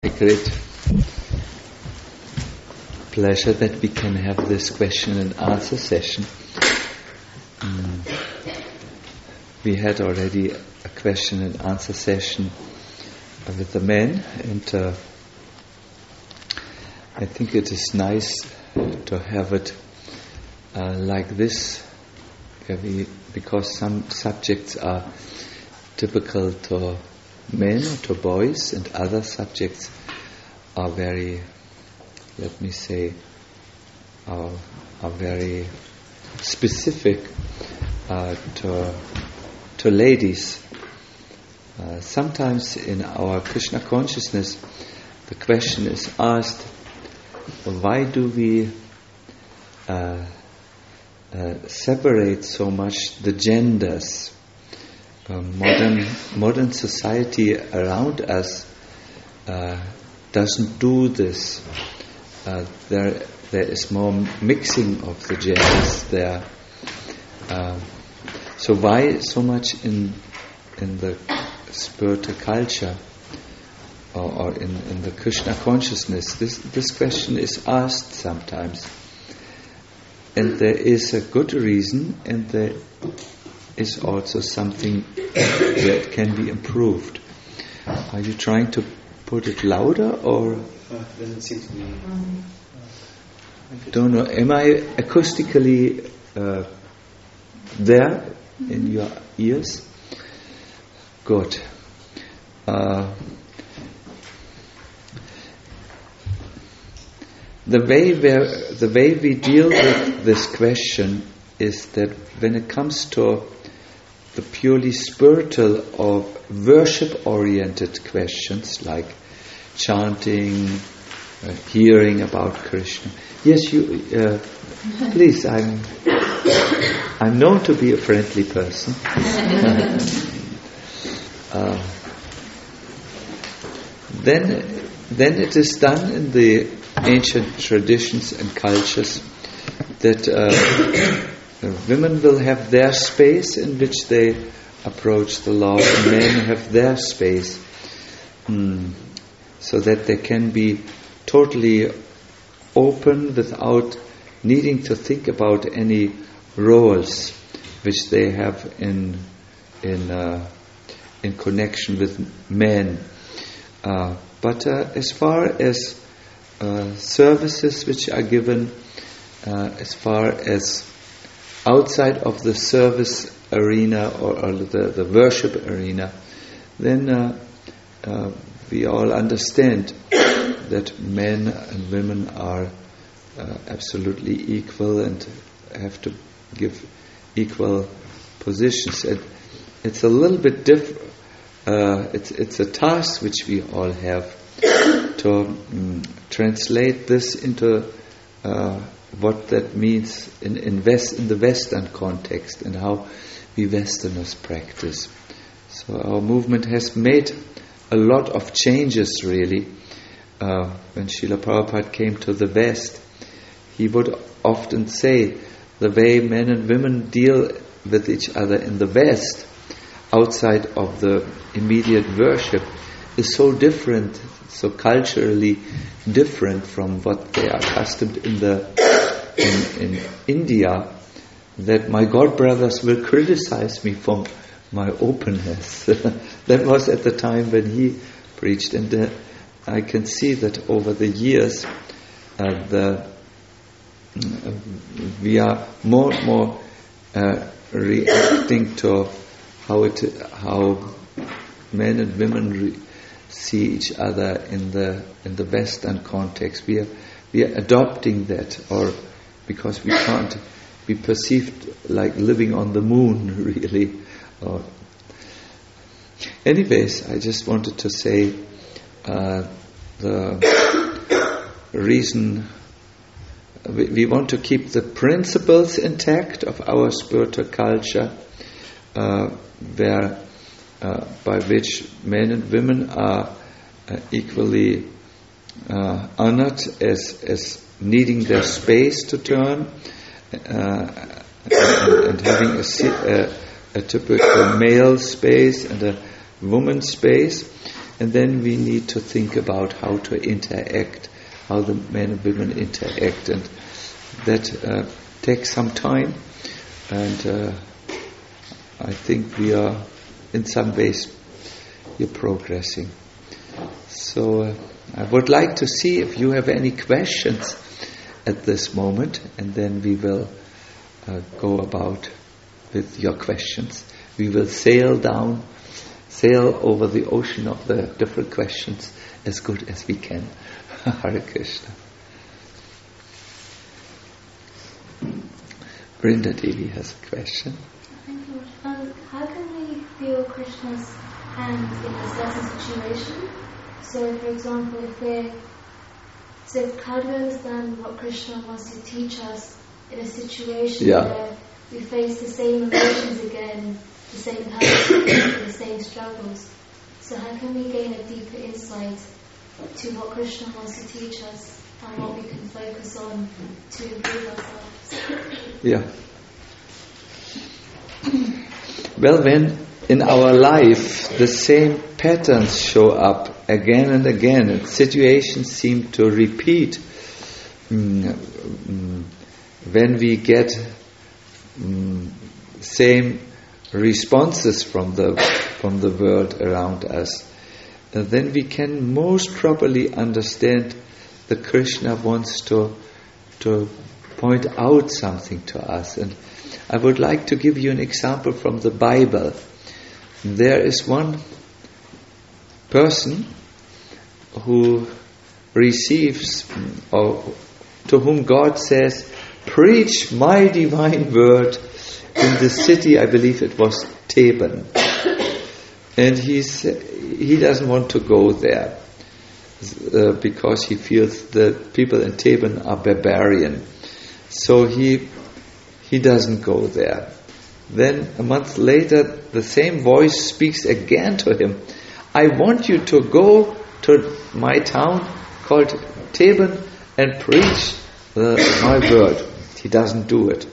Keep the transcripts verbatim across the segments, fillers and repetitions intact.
A great pleasure that we can have this question and answer session. Um, we had already a question and answer session with the men, and uh, I think it is nice to have it uh, like this, where we, because some subjects are typical to men or to boys, and other subjects are very, let me say, are, are very specific uh, to, to ladies. Uh, sometimes in our Krishna consciousness, the question is asked, why do we uh, uh, separate so much the genders? Uh, modern modern society around us uh, doesn't do this. Uh, there there is more mixing of the genders there. Uh, so why so much in in the spiritual culture or, or in, in the Krishna consciousness? This this question is asked sometimes, and there is a good reason, and there is also something that can be improved. Are you trying to put it louder, or? Uh, doesn't seem to be. Um, don't know. Am I acoustically uh, there in your ears? Good. Uh, the way where the way we deal with this question is that when it comes to the purely spiritual or worship-oriented questions like chanting, uh, hearing about Krishna. Yes, you. Uh, please, I'm. I'm known to be a friendly person. uh, then, then it is done in the ancient traditions and cultures that. Uh, Women will have their space in which they approach the Lord, and men have their space, mm, so that they can be totally open without needing to think about any roles which they have in in uh, in connection with men. Uh, but uh, as far as uh, services which are given, uh, as far as outside of the service arena or, or the, the worship arena, then uh, uh, we all understand that men and women are uh, absolutely equal and have to give equal positions. And it's a little bit different. Uh, it's it's a task which we all have to um, translate this into Uh, what that means in in, West, in the Western context, and how we Westerners practice. So our movement has made a lot of changes, really. Uh, when Srila Prabhupada came to the West, he would often say the way men and women deal with each other in the West, outside of the immediate worship, is so different, so culturally different from what they are accustomed in the in, in India, that my god brothers will criticize me for my openness. That was at the time when he preached, and uh, I can see that over the years, uh, the uh, we are more and more uh, reacting to how it how men and women re- see each other in the in the Western context. We are we are adopting that, or because we can't be perceived like living on the moon, really. Or anyways, I just wanted to say uh, the reason we, we want to keep the principles intact of our spiritual culture, uh, where. Uh, by which men and women are uh, equally uh, honored as as needing their space to turn, uh, and, and having a, a, a typical male space and a woman's space, and then we need to think about how to interact, how the men and women interact, and that uh, takes some time, and uh, I think we are, in some ways, you're progressing. So uh, I would like to see if you have any questions at this moment, and then we will uh, go about with your questions. We will sail down, sail over the ocean of the different questions as good as we can. Hare Krishna. Brinda Devi has a question. Thank you. Um, how can we feel Krishna's hand in a certain situation? So, for example, if we're so how do we understand what Krishna wants to teach us in a situation yeah. where we face the same emotions again, the same person, the same struggles? So how can we gain a deeper insight to what Krishna wants to teach us and what we can focus on to improve ourselves? Yeah. Well, when in our life the same patterns show up again and again, and situations seem to repeat, mm, mm, when we get mm, same responses from the from the world around us, uh, then we can most properly understand that Krishna wants to to point out something to us. And I would like to give you an example from the Bible. There is one person who receives, or to whom God says, preach my divine word in the city, I believe it was Theban. And he's, he doesn't want to go there uh, because he feels the people in Theban are barbarian. So he he doesn't go there. Then a month later, the same voice speaks again to him. I want you to go to my town called Theban and preach uh, my word. He doesn't do it.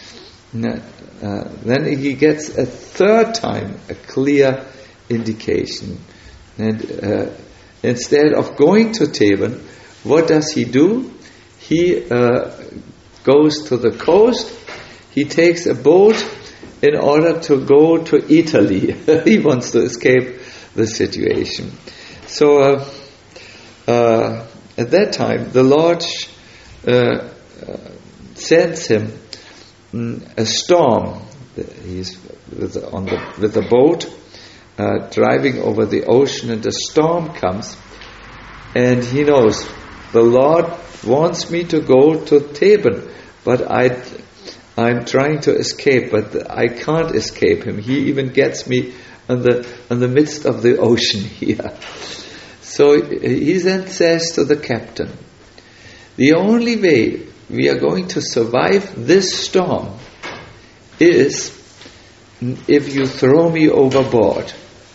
Uh, then he gets a third time a clear indication. And uh, instead of going to Theban, what does he do? He uh, goes to the coast. He takes a boat in order to go to Italy. He wants to escape the situation. So uh, uh, at that time, the Lord uh, uh, sends him um, a storm. He's with the, on the with the boat uh, driving over the ocean, and a storm comes, and he knows the Lord wants me to go to Theban, but I. I'm trying to escape, but I can't escape him. He even gets me in the in the midst of the ocean here. So he then says to the captain, the only way we are going to survive this storm is if you throw me overboard.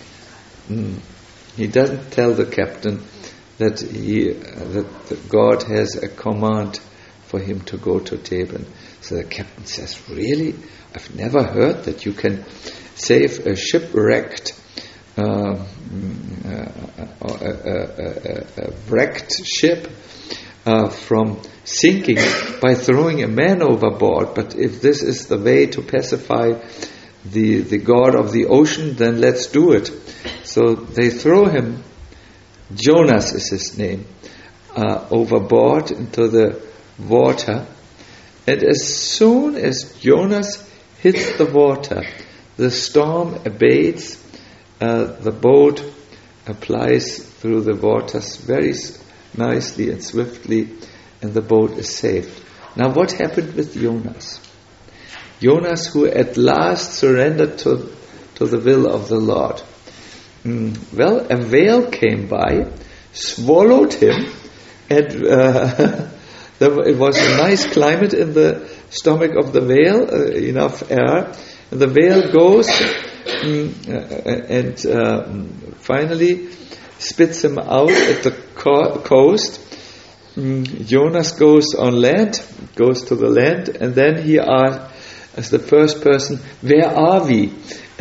He doesn't tell the captain that he that God has a command for him to go to Theban. So the captain says, really? I've never heard that you can save a shipwrecked, uh, uh, a, a, a, a wrecked ship uh, from sinking by throwing a man overboard. But if this is the way to pacify the, the god of the ocean, then let's do it. So they throw him, Jonas is his name, uh, overboard into the water. And as soon as Jonas hits the water, the storm abates, uh, the boat applies through the waters very nicely and swiftly, and the boat is saved. Now what happened with Jonas? Jonas, who at last surrendered to, to the will of the Lord. Mm, well, a whale came by, swallowed him, and uh, it was a nice climate in the stomach of the whale, uh, enough air. And the whale goes mm, uh, and uh, finally spits him out at the co- coast. Mm, Jonas goes on land, goes to the land, and then he asks, as the first person, where are we?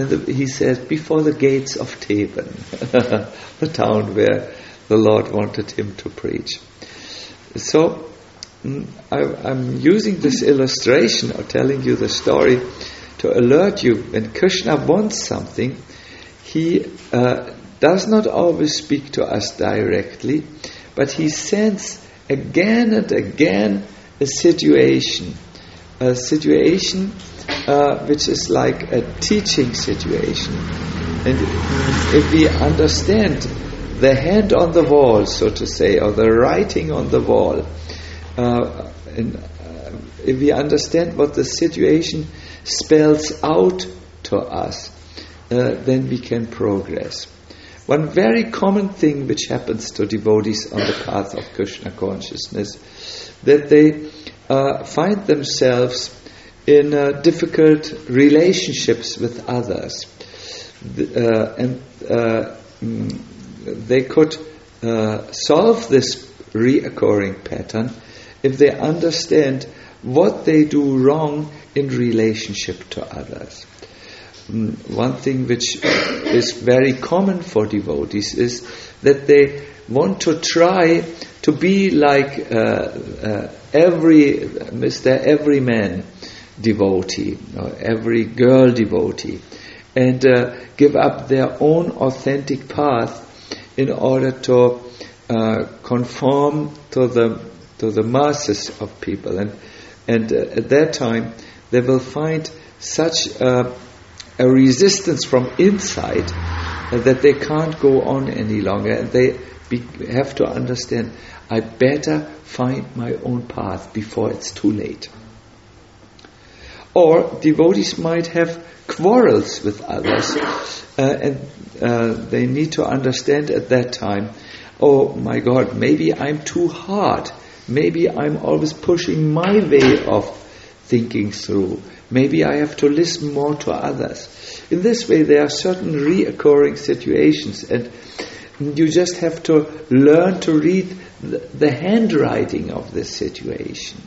and the, he says, before the gates of Theban, the town where the Lord wanted him to preach. So I, I'm using this illustration or telling you the story to alert you when Krishna wants something, he uh, does not always speak to us directly, but he sends again and again a situation, a situation uh, which is like a teaching situation. And if we understand the hand on the wall, so to say, or the writing on the wall, uh, and, uh, if we understand what the situation spells out to us, uh, then we can progress. One very common thing which happens to devotees on the path of Krishna consciousness, that they uh, find themselves in uh, difficult relationships with others. Uh, and uh, mm, they could uh, solve this reoccurring pattern if they understand what they do wrong in relationship to others. Mm, one thing which is very common for devotees is that they want to try to be like uh, uh, every Mister Everyman devotee, or every girl devotee, and uh, give up their own authentic path in order to uh, conform to the to the masses of people, and and uh, at that time they will find such uh, a resistance from inside uh, that they can't go on any longer, and they be, have to understand, I better find my own path before it's too late. Or devotees might have quarrels with others, uh, and uh, they need to understand at that time, oh my God, maybe I'm too hard. Maybe I'm always pushing my way of thinking through. Maybe I have to listen more to others. In this way, there are certain reoccurring situations, and you just have to learn to read the, the handwriting of this situation.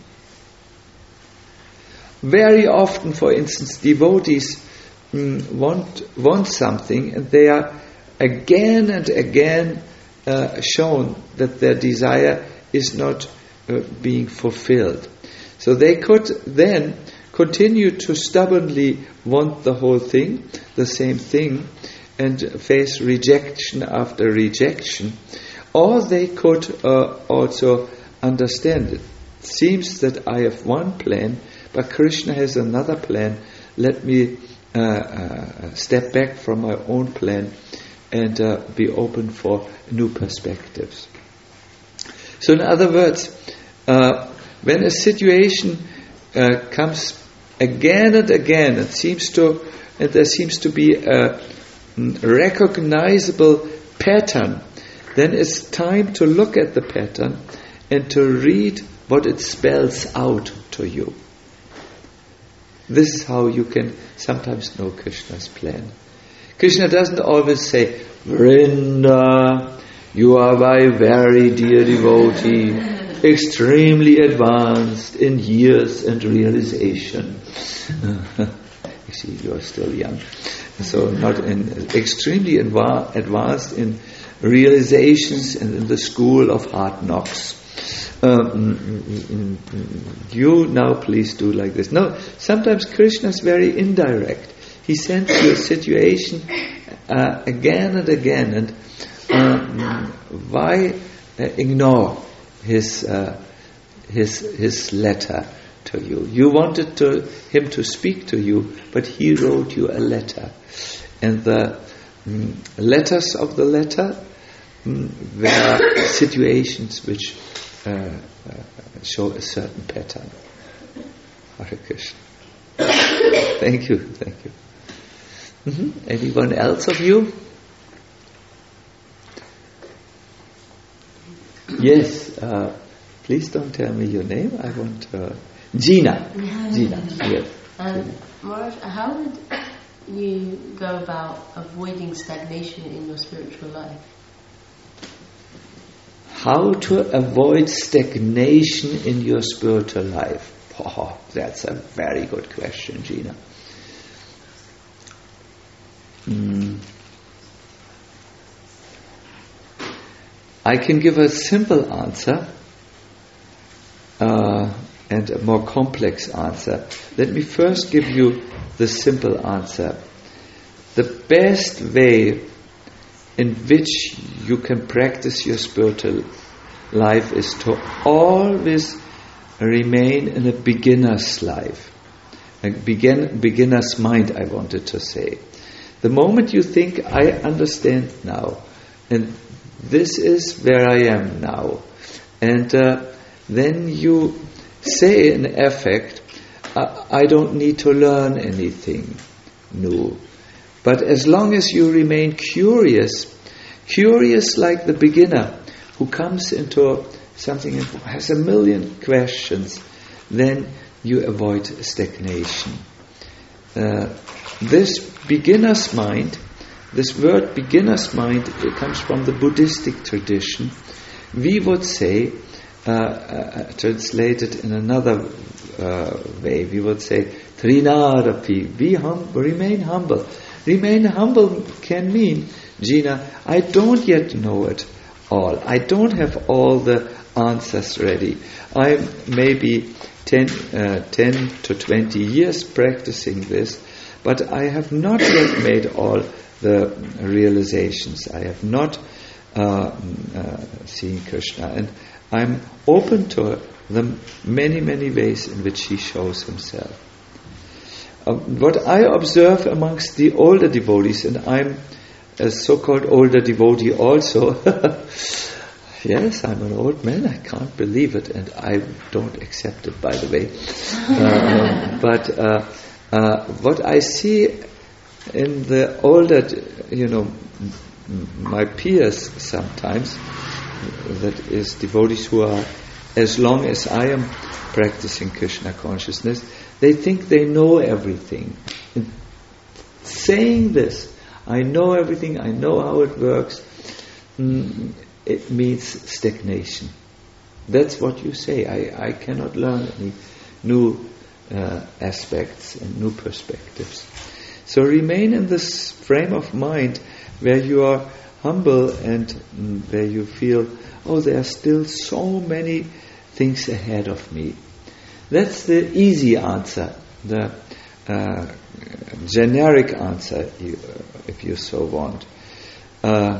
Very often, for instance, devotees mm, want want something, and they are again and again uh, shown that their desire is not uh, being fulfilled. So they could then continue to stubbornly want the whole thing, the same thing, and face rejection after rejection, or they could uh, also understand it. It seems that I have one plan, but Krishna has another plan. Let me uh, uh, step back from my own plan and uh, be open for new perspectives. So in other words, uh, when a situation uh, comes again and again, it seems to, and there seems to be a recognizable pattern, then it's time to look at the pattern and to read what it spells out to you. This is how you can sometimes know Krishna's plan. Krishna doesn't always say, Vrinda, you are my very dear devotee, extremely advanced in years and realization. Actually, you are still young. So not in, extremely adva- advanced in realizations and in the school of hard knocks. Um, you now please do like this. No, sometimes Krishna is very indirect. He sends you a situation uh, again and again, and um, why uh, ignore his uh, his his letter to you? You wanted to, him to speak to you, but he wrote you a letter, and the um, letters of the letter um, were situations which Uh, uh, show a certain pattern. Hare Krishna. Thank you, thank you. Mm-hmm. Anyone else of you? Yes, uh, please don't tell me your name. I want uh, Gina. Gina, yes. Um, Maharaj, how would you go about avoiding stagnation in your spiritual life? How to avoid stagnation in your spiritual life? Oh, that's a very good question, Gina. mm, I can give a simple answer uh, and a more complex answer. Let me first give you the simple answer. The best way in which you can practice your spiritual life is to always remain in a beginner's life. A begin, beginner's mind, I wanted to say. The moment you think, I understand now, and this is where I am now, and uh, then you say in effect, uh, I don't need to learn anything new. But as long as you remain curious, curious like the beginner who comes into something and has a million questions, then you avoid stagnation. Uh, this beginner's mind, this word beginner's mind, it comes from the Buddhistic tradition. We would say, uh, uh, translated in another uh, way, we would say, Trinadapi, be hum- remain humble. Remain humble can mean, Gina, I don't yet know it all. I don't have all the answers ready. I'm maybe ten, uh, ten to twenty years practicing this, but I have not yet made all the realizations. I have not uh, uh, seen Krishna, and I'm open to the many, many ways in which he shows himself. Uh, what I observe amongst the older devotees, and I'm a so-called older devotee also, yes, I'm an old man, I can't believe it, and I don't accept it, by the way. Uh, but uh, uh, what I see in the older, you know, my peers sometimes, that is devotees who are as long as I am practicing Krishna consciousness, they think they know everything. And saying this, I know everything, I know how it works, mm, it means stagnation. That's what you say. I, I cannot learn any new uh, aspects and new perspectives. So remain in this frame of mind where you are humble and mm, where you feel, oh, there are still so many things ahead of me. That's the easy answer, the uh, generic answer, you, uh, if you so want. Uh,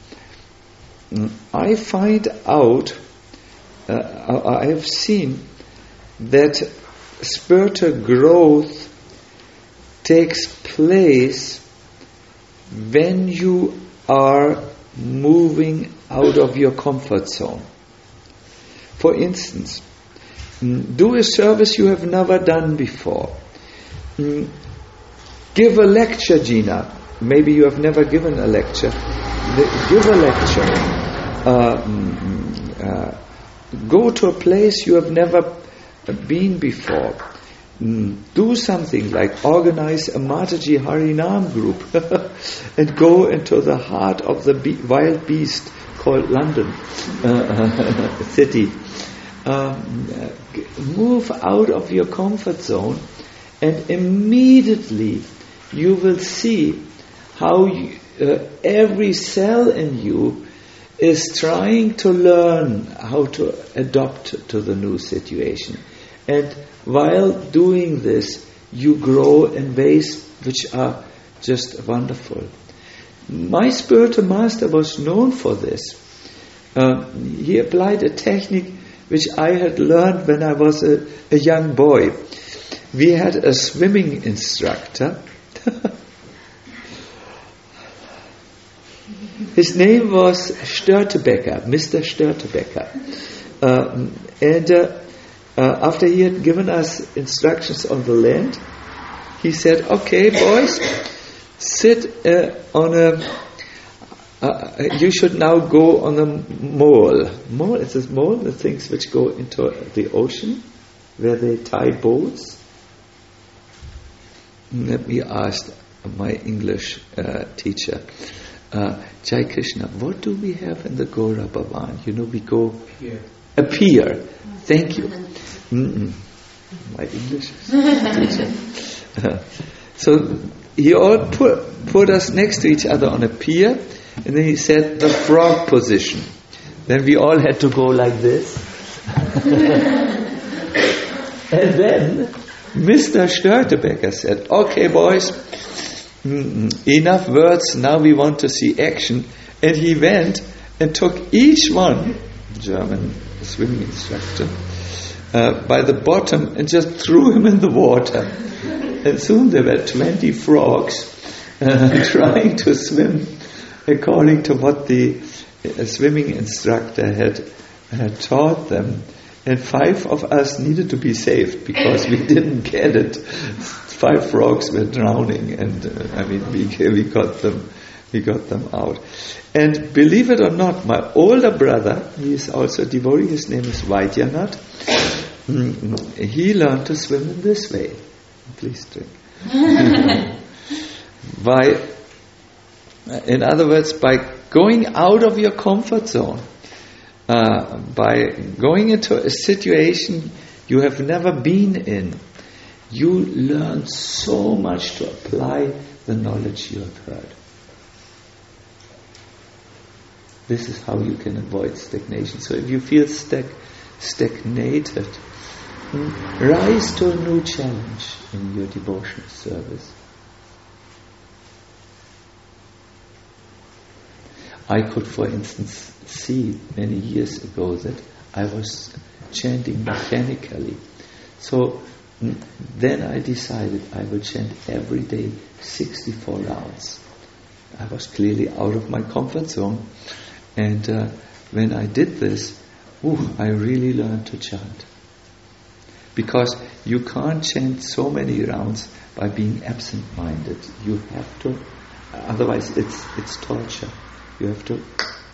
I find out, uh, I have seen that spiritual growth takes place when you are moving out of your comfort zone. For instance, do a service you have never done before. Give a lecture, Gina. Maybe you have never given a lecture. Give a lecture. Uh, uh, go to a place you have never been before. Do something like organize a Mataji Harinam group and go into the heart of the be- wild beast called London uh, city. Um, move out of your comfort zone, and immediately you will see how you, uh, every cell in you is trying to learn how to adapt to the new situation. And while doing this, you grow in ways which are just wonderful. My spiritual master was known for this. Uh, he applied a technique which I had learned when I was a, a young boy. We had a swimming instructor. His name was Störtebeker, Mister Störtebeker. Uh, and uh, uh, after he had given us instructions on the land, he said, okay, boys, sit uh, on a... Uh, you should now go on a mole. Mole, it's a mole, the things which go into the ocean, where they tie boats. Let me ask my English uh, teacher, uh, Jai Krishna, what do we have in the Gora Bhavan? You know, we go... Pier. A pier. Thank you. Mm-mm. My English teacher. Uh, so he all put, put us next to each other on a pier, and then he said the frog position. Then we all had to go like this. And then Mister Störtebeker said, okay boys, enough words, now we want to see action. And he went and took each one, German swimming instructor, uh, by the bottom and just threw him in the water. And soon there were twenty frogs uh, trying to swim according to what the uh, swimming instructor had, had taught them. And five of us needed to be saved because we didn't get it. Five frogs were drowning, and uh, I mean we we got them we got them out. And believe it or not, my older brother, he is also a devotee. His name is Vaidyanatha. He learned to swim in this way. Please drink. By, in other words, by going out of your comfort zone. Uh, by going into a situation you have never been in, you learn so much to apply the knowledge you have heard. This is how you can avoid stagnation. So if you feel stag- stagnated, rise to a new challenge in your devotional service. I could, for instance, see many years ago that I was chanting mechanically. So mm, then I decided I will chant every day sixty-four rounds. I was clearly out of my comfort zone. And uh, when I did this, ooh, I really learned to chant. Because you can't chant so many rounds by being absent-minded. You have to, otherwise it's it's torture. You have to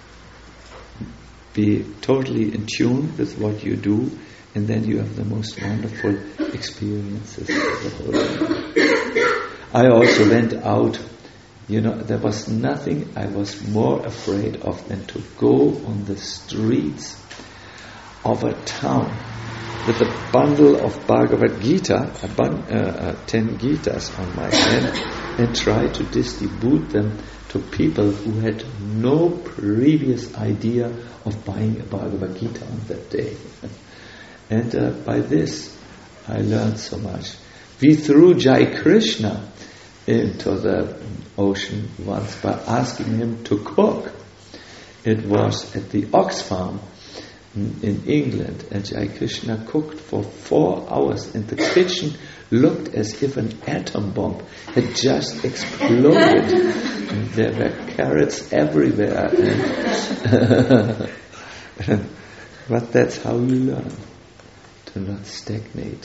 be totally in tune with what you do, and then you have the most wonderful experiences of the whole day. I also went out. You know, there was nothing I was more afraid of than to go on the streets of a town with a bundle of Bhagavad Gita, a bun, uh, uh, ten Gitas on my hand, and try to distribute them to people who had no previous idea of buying a Bhagavad Gita on that day. And uh, by this, I learned so much. We threw Jai Krishna into the ocean once by asking him to cook. It was at the Ox Farm in England, and Jai Krishna cooked for four hours, and the kitchen looked as if an atom bomb had just exploded. And there were carrots everywhere. And but that's how you learn to not stagnate.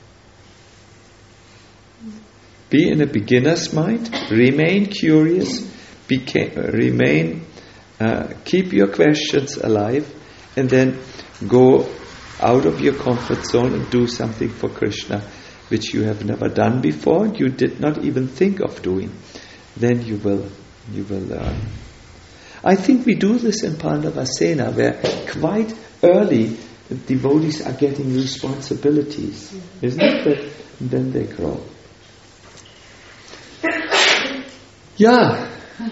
Be in a beginner's mind, remain curious, beca- remain, uh, keep your questions alive, and then go out of your comfort zone and do something for Krishna which you have never done before, you did not even think of doing. Then you will you will learn. I think we do this in Pandavasena, where quite early the devotees are getting responsibilities, isn't it? But then they grow. Yeah.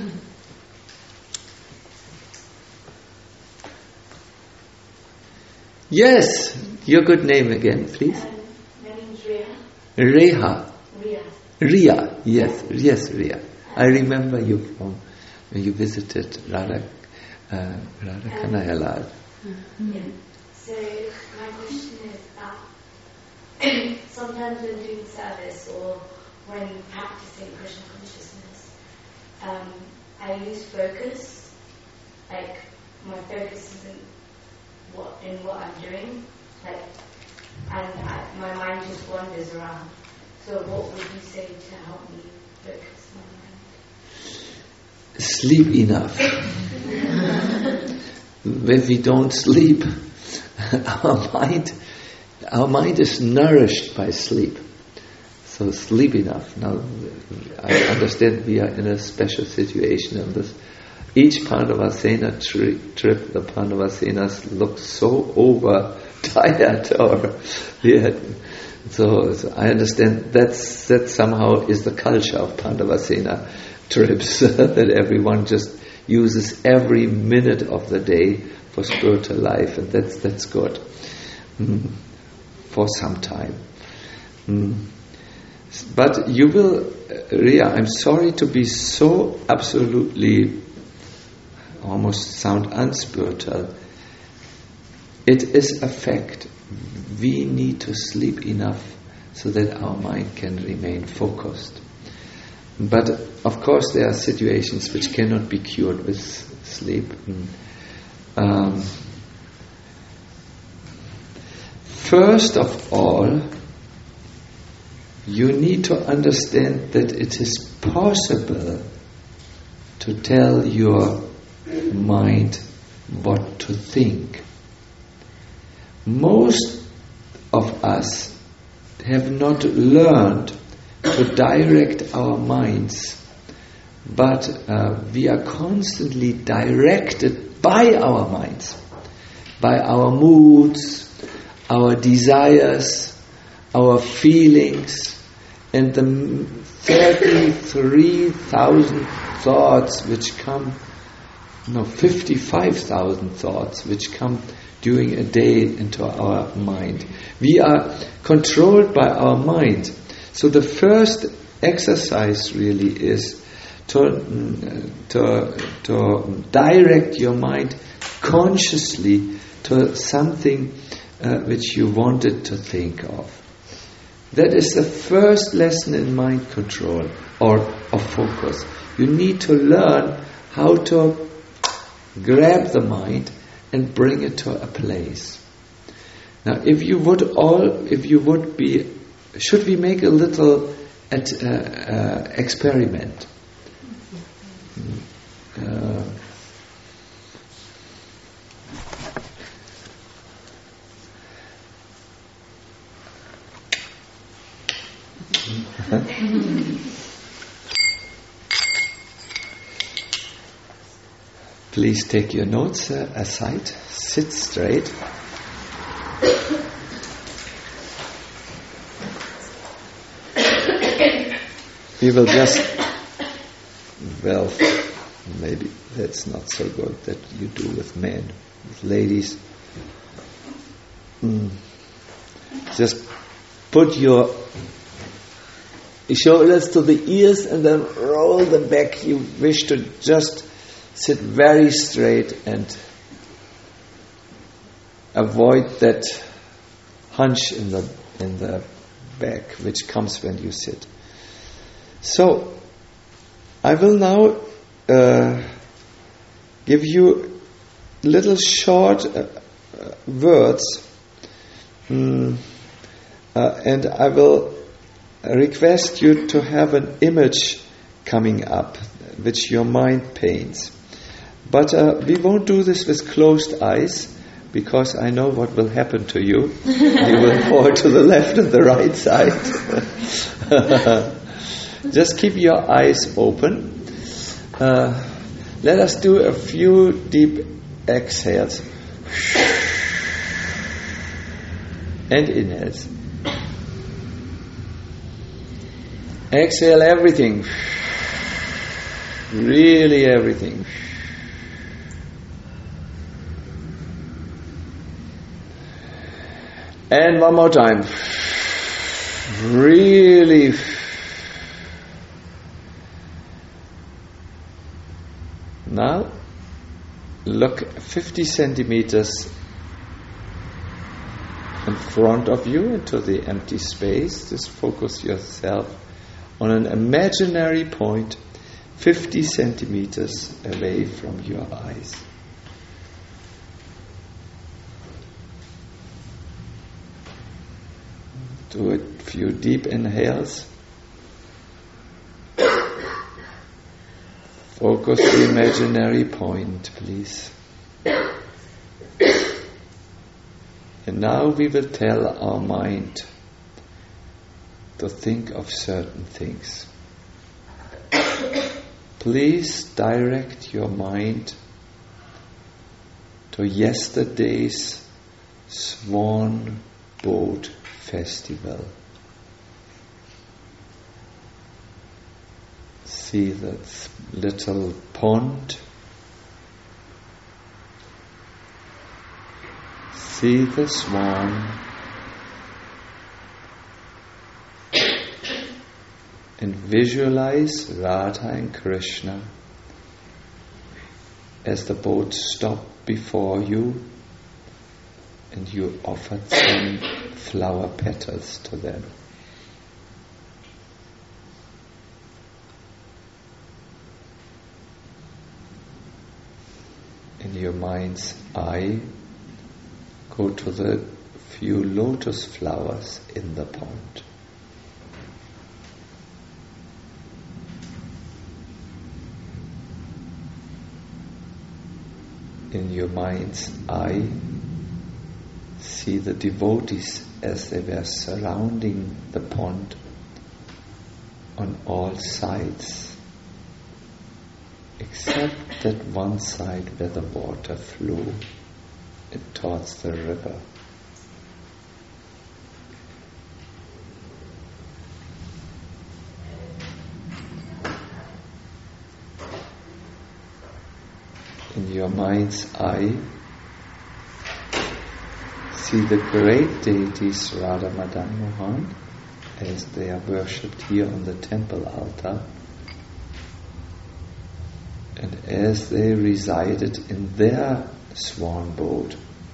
Yes, your good name again, please. Um, my name is Rhea. Reha. Rhea. Ria, yes, yes, Ria. I remember you from when you visited Radha, uh, Radha Kanayalal. Yeah. So my question is that sometimes when doing service or when practicing Krishna consciousness, um, I lose focus. Like my focus isn't what in what I'm doing, like, and I, my mind just wanders around. So what would you say to help me focus my mind? Sleep enough. When we don't sleep, our mind, our mind is nourished by sleep. So sleep enough. Now, I understand we are in a special situation in this. Each Pandavasena tri- trip, the Pandavasenas look so over tired, or we had So, so I understand that's, that somehow is the culture of Pandavasena trips, that everyone just uses every minute of the day for spiritual life, and that's that's good mm. for some time. Mm. But you will, uh, Ria, I'm sorry to be so absolutely, almost sound unspiritual. It is a fact. We need to sleep enough so that our mind can remain focused. But of course there are situations which cannot be cured with sleep. Um, first of all, you need to understand that it is possible to tell your mind what to think. Most of us have not learned to direct our minds, but uh, we are constantly directed by our minds, by our moods, our desires, our feelings, and the thirty-three thousand thoughts which come, no, fifty-five thousand thoughts which come during a day into our mind. We are controlled by our mind. So the first exercise really is to, to, to direct your mind consciously to something uh, which you wanted to think of. That is the first lesson in mind control or of focus. You need to learn how to grab the mind and bring it to a place. Now, if you would all, if you would be, should we make a little at, uh, uh, experiment? Uh, Please take your notes uh, aside, sit straight. We will just, well, maybe that's not so good that you do with men, with ladies. Mm. Just put your shoulders to the ears and then roll them back. You wish to just sit very straight and avoid that hunch in the in the back which comes when you sit. So, I will now uh, give you little short uh, uh, words, mm, uh, and I will request you to have an image coming up which your mind paints. But uh, we won't do this with closed eyes, because I know what will happen to you. You will fall to the left and the right side. Just keep your eyes open. Uh, let us do a few deep exhales and inhales. Exhale everything. Really everything. And one more time. Really. Now, look fifty centimeters in front of you into the empty space. Just focus yourself on an imaginary point fifty centimeters away from your eyes. Do a few deep inhales. Focus the imaginary point, please. And now we will tell our mind to think of certain things. Please direct your mind to yesterday's Swan Boat Festival. See that little pond. See the swan. And visualize Radha and Krishna as the boat stopped before you and you offered some flower petals to them. In your mind's eye, go to the few lotus flowers in the pond. In your mind's eye, see the devotees as they were surrounding the pond on all sides, except that one side where the water flew towards the river. In your mind's eye, see the great deities Radha, Madan, Mohan as they are worshipped here on the temple altar, and as they resided in their swan boat.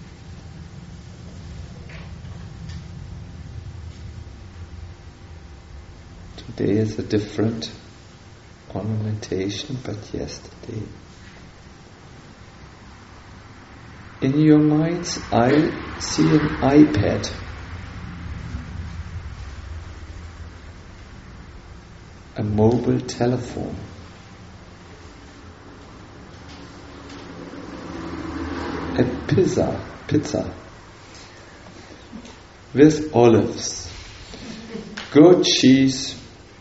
Today is a different ornamentation, but yesterday. In your mind's eye, see an iPad. A mobile telephone. A pizza, pizza with olives, good cheese,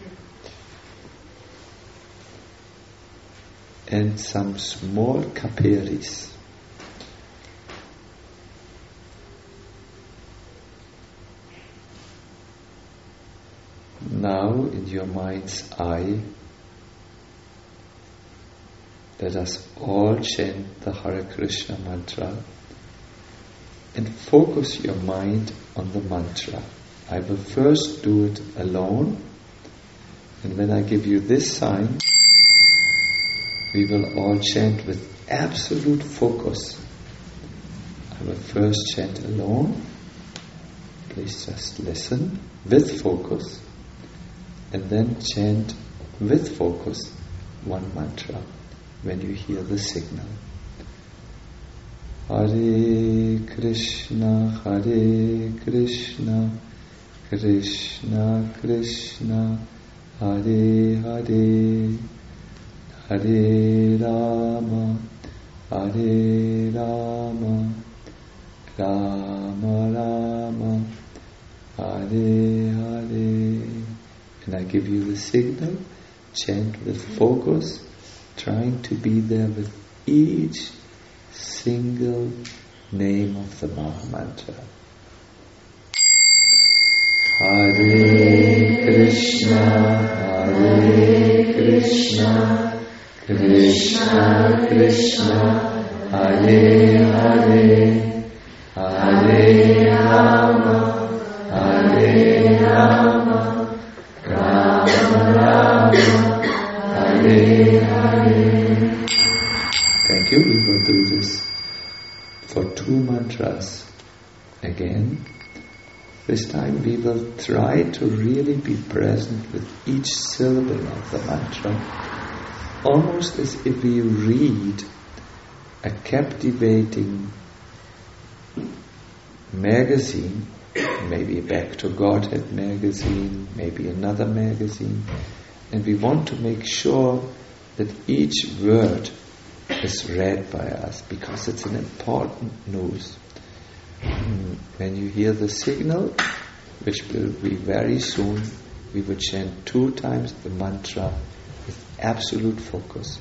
and some small caperis. Now, in your mind's eye, let us all chant the Hare Krishna mantra and focus your mind on the mantra. I will first do it alone, and when I give you this sign, we will all chant with absolute focus. I will first chant alone. Please just listen with focus, and then chant with focus one mantra when you hear the signal. Hare Krishna, Hare Krishna, Krishna Krishna, Hare Hare, Hare Rama, Hare Rama, Rama Rama, Hare Hare. And I give you the signal, chant with focus, trying to be there with each single name of the Maha Mantra. Hare Krishna, Hare Krishna, Krishna Krishna, Hare Hare, Hare Rama, Hare Rama, Rama Rama, Hare Hare. Thank you. We will do this for two mantras again. This time we will try to really be present with each syllable of the mantra, almost as if we read a captivating magazine, maybe Back to Godhead magazine, maybe another magazine, and we want to make sure that each word is read by us, because it's an important news. When you hear the signal, which will be very soon, we will chant two times the mantra with absolute focus.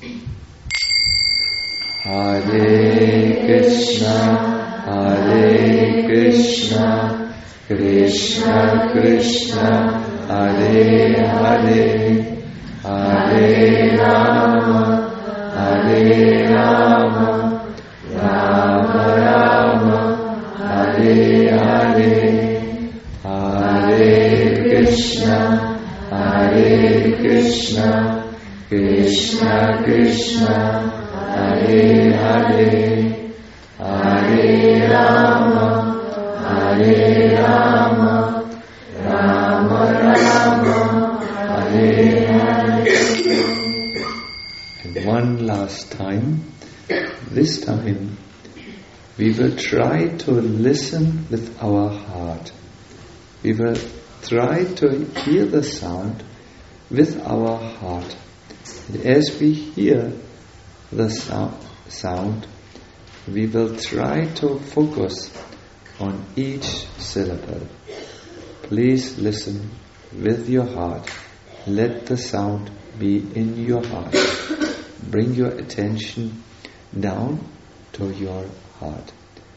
Hare Krishna, Hare Krishna, Krishna Krishna, Hare Hare, Hare Rama, Hare Rama, Rama Rama, Hare Hare, Hare Krishna, Hare Krishna, Krishna Krishna, Hare Hare, Hare Rama, Hare Rama, Rama Rama, Hare Hare. And one last time, this time we will try to listen with our heart. We will try to hear the sound with our heart. And as we hear the sound, sound, we will try to focus on each syllable. Please listen with your heart. Let the sound be in your heart. Bring your attention down to your heart.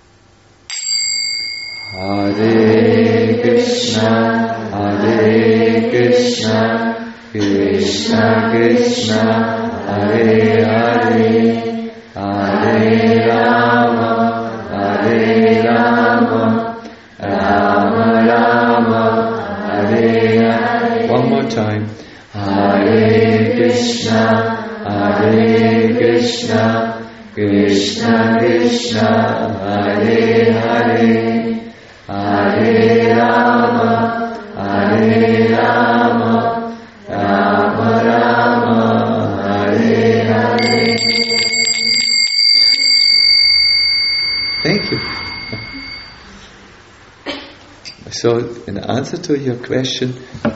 Hare Krishna, Hare Krishna, Krishna Krishna, Hare Hare, Hare Rama, Hare Rama, Rama Rama, Hare Hare. One more time. Hare Krishna, Hare Krishna, Krishna Krishna, Hare Hare, Hare Rama, Hare Rama, Rama Rama, Hare Hare. Thank you. So, in answer to your question,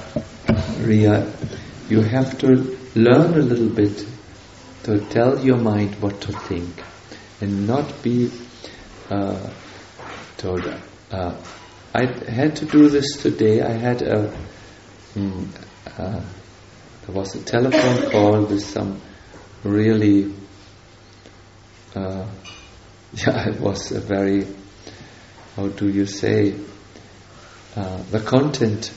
Ria, you have to learn a little bit to tell your mind what to think and not be uh, told. Uh, I had to do this today. I had a mm, uh, there was a telephone call with some really uh, yeah, it was a very, how do you say, uh, the content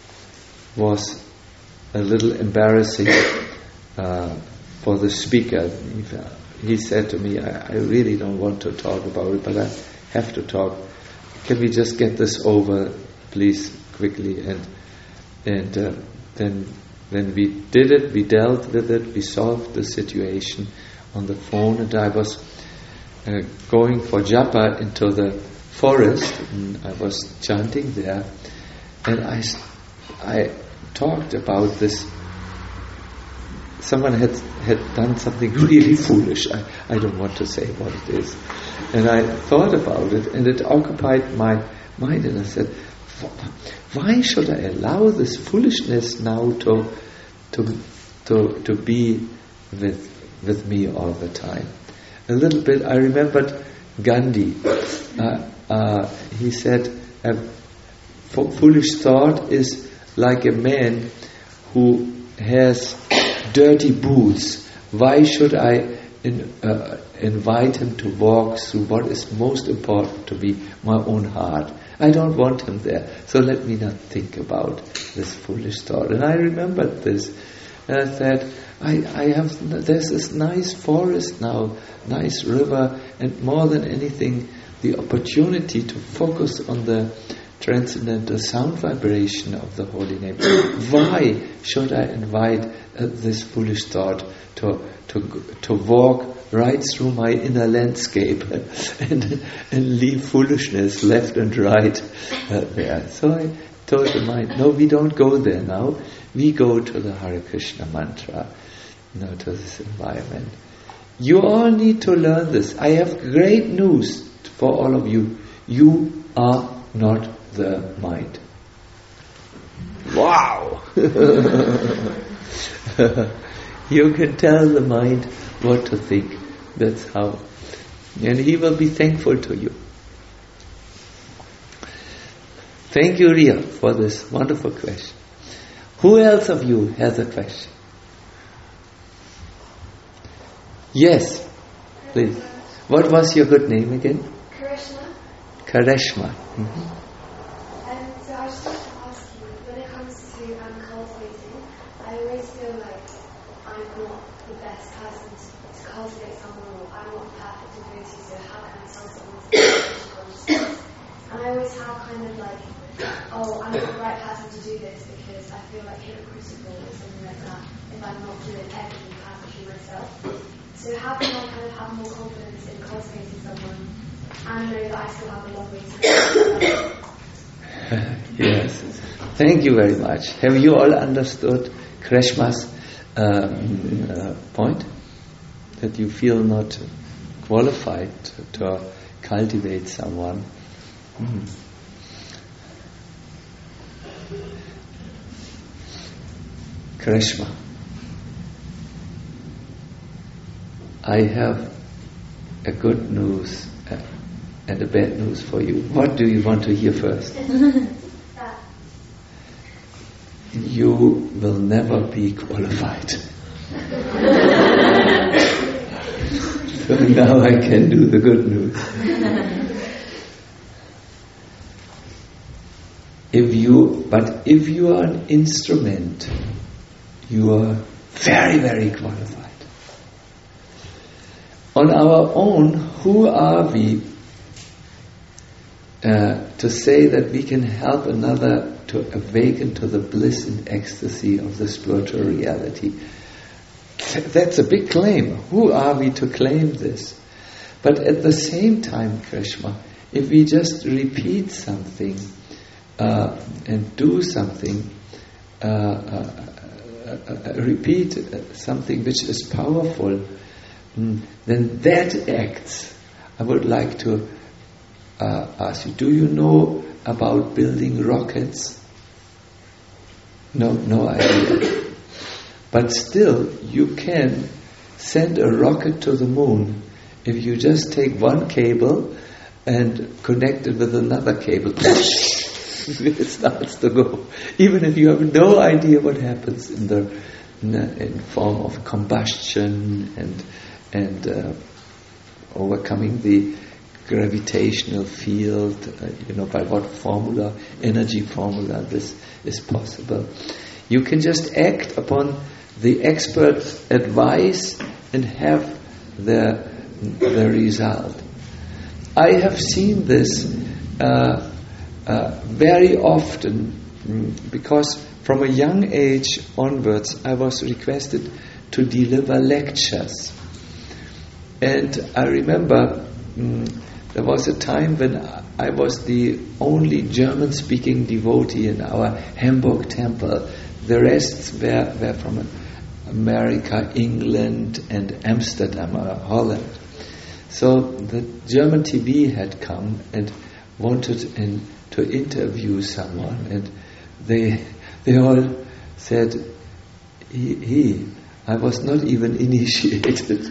was a little embarrassing uh, for the speaker. He said to me, I, I really don't want to talk about it, but I have to talk. Can we just get this over, please, quickly? And and uh, then when we did it, we dealt with it, we solved the situation on the phone, and I was uh, going for japa into the forest, and I was chanting there, and I, I talked about this. Someone had had done something really foolish. I, I don't want to say what it is. And I thought about it, and it occupied my mind, and I said, why should I allow this foolishness now to to to to be with with me all the time? A little bit, I remembered Gandhi. Uh, uh, he said, a foolish thought is like a man who has dirty boots. Why should I in, uh, invite him to walk through what is most important to me, my own heart? I don't want him there, so let me not think about this foolish thought. And I remembered this, and I said, I, I have, there's this nice forest now, nice river, and more than anything, the opportunity to focus on the transcendental sound vibration of the holy name. Why should I invite uh, this foolish thought to to to walk right through my inner landscape and and leave foolishness left and right uh, there? So I told the mind, no, we don't go there now. We go to the Hare Krishna mantra, you know, to this environment. You all need to learn this. I have great news for all of you. You are not the mind. Wow! You can tell the mind what to think. That's how. And he will be thankful to you. Thank you, Ria, for this wonderful question. Who else of you has a question? Yes, please. What was your good name again? Karishma. Karishma. Mm-hmm. Um, so I just want to ask you, when it comes to um, cultivating, I always feel like have kind of like, oh, I'm not the right person to do this because I feel like hypocritical or something like that if I'm not doing everything perfectly myself. So how can I kind of have more confidence in cultivating someone and know that I still have a long way to go? Yes. Thank you very much. Have you all understood Krishma's um, uh, point? That you feel not qualified to, to cultivate someone. Mm. Krishma, I have a good news uh, and a bad news for you. What do you want to hear first? You will never be qualified. So now I can do the good news. If you, but if you are an instrument, you are very, very qualified. On our own, who are we uh, to say that we can help another to awaken to the bliss and ecstasy of the spiritual reality? That's a big claim. Who are we to claim this? But at the same time, Krishna, if we just repeat something uh, and do something, uh, uh, uh, uh, repeat something which is powerful, mm, then that acts. I would like to uh, ask you, do you know about building rockets? No, no idea. But still, you can send a rocket to the moon if you just take one cable and connect it with another cable. It starts to go. Even if you have no idea what happens in the in, the, in form of combustion and and uh, overcoming the gravitational field, uh, you know, by what formula, energy formula this is possible. You can just act upon the expert's advice and have the, the result. I have seen this uh, uh, very often mm, because from a young age onwards I was requested to deliver lectures. And I remember mm, there was a time when I was the only German-speaking devotee in our Hamburg temple. The rest were, were from America, England, and Amsterdam, or Holland. So the German T V had come and wanted in, to interview someone, and they they all said, he, he I was not even initiated.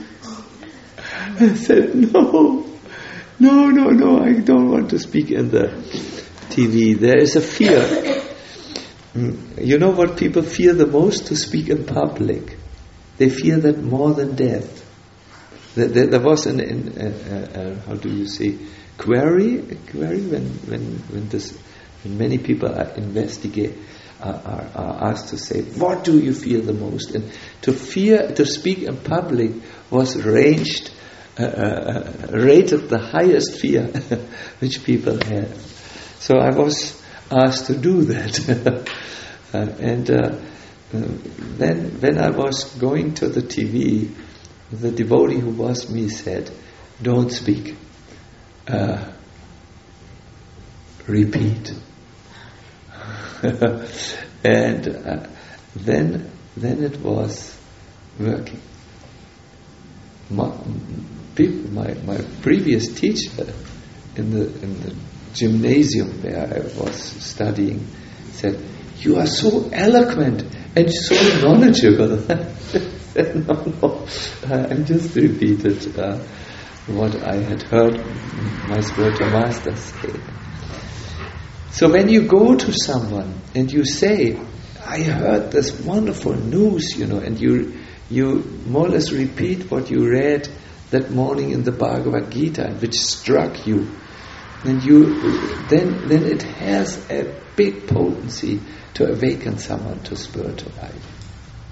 I said, no, no, no, no, I don't want to speak in the T V. There is a fear. You know what people fear the most? To speak in public. They fear that more than death. There, there, there was an, an uh, uh, how do you say, query, a query when when when this when many people are investigate uh, are, are asked to say, what do you fear the most? And to fear to speak in public was ranged, uh, uh, rated the highest fear which people have. So I was asked to do that. uh, and uh, uh, then when I was going to the T V, the devotee who was me said, don't speak, uh, repeat. And uh, then then it was working. My, my, my previous teacher in the in the gymnasium where I was studying said, you are so eloquent and so knowledgeable. no, no, uh, I just repeated uh, what I had heard my spiritual master say. So when you go to someone and you say, I heard this wonderful news, you know, and you you more or less repeat what you read that morning in the Bhagavad Gita, which struck you, and you then then it has a big potency to awaken someone to spiritual life.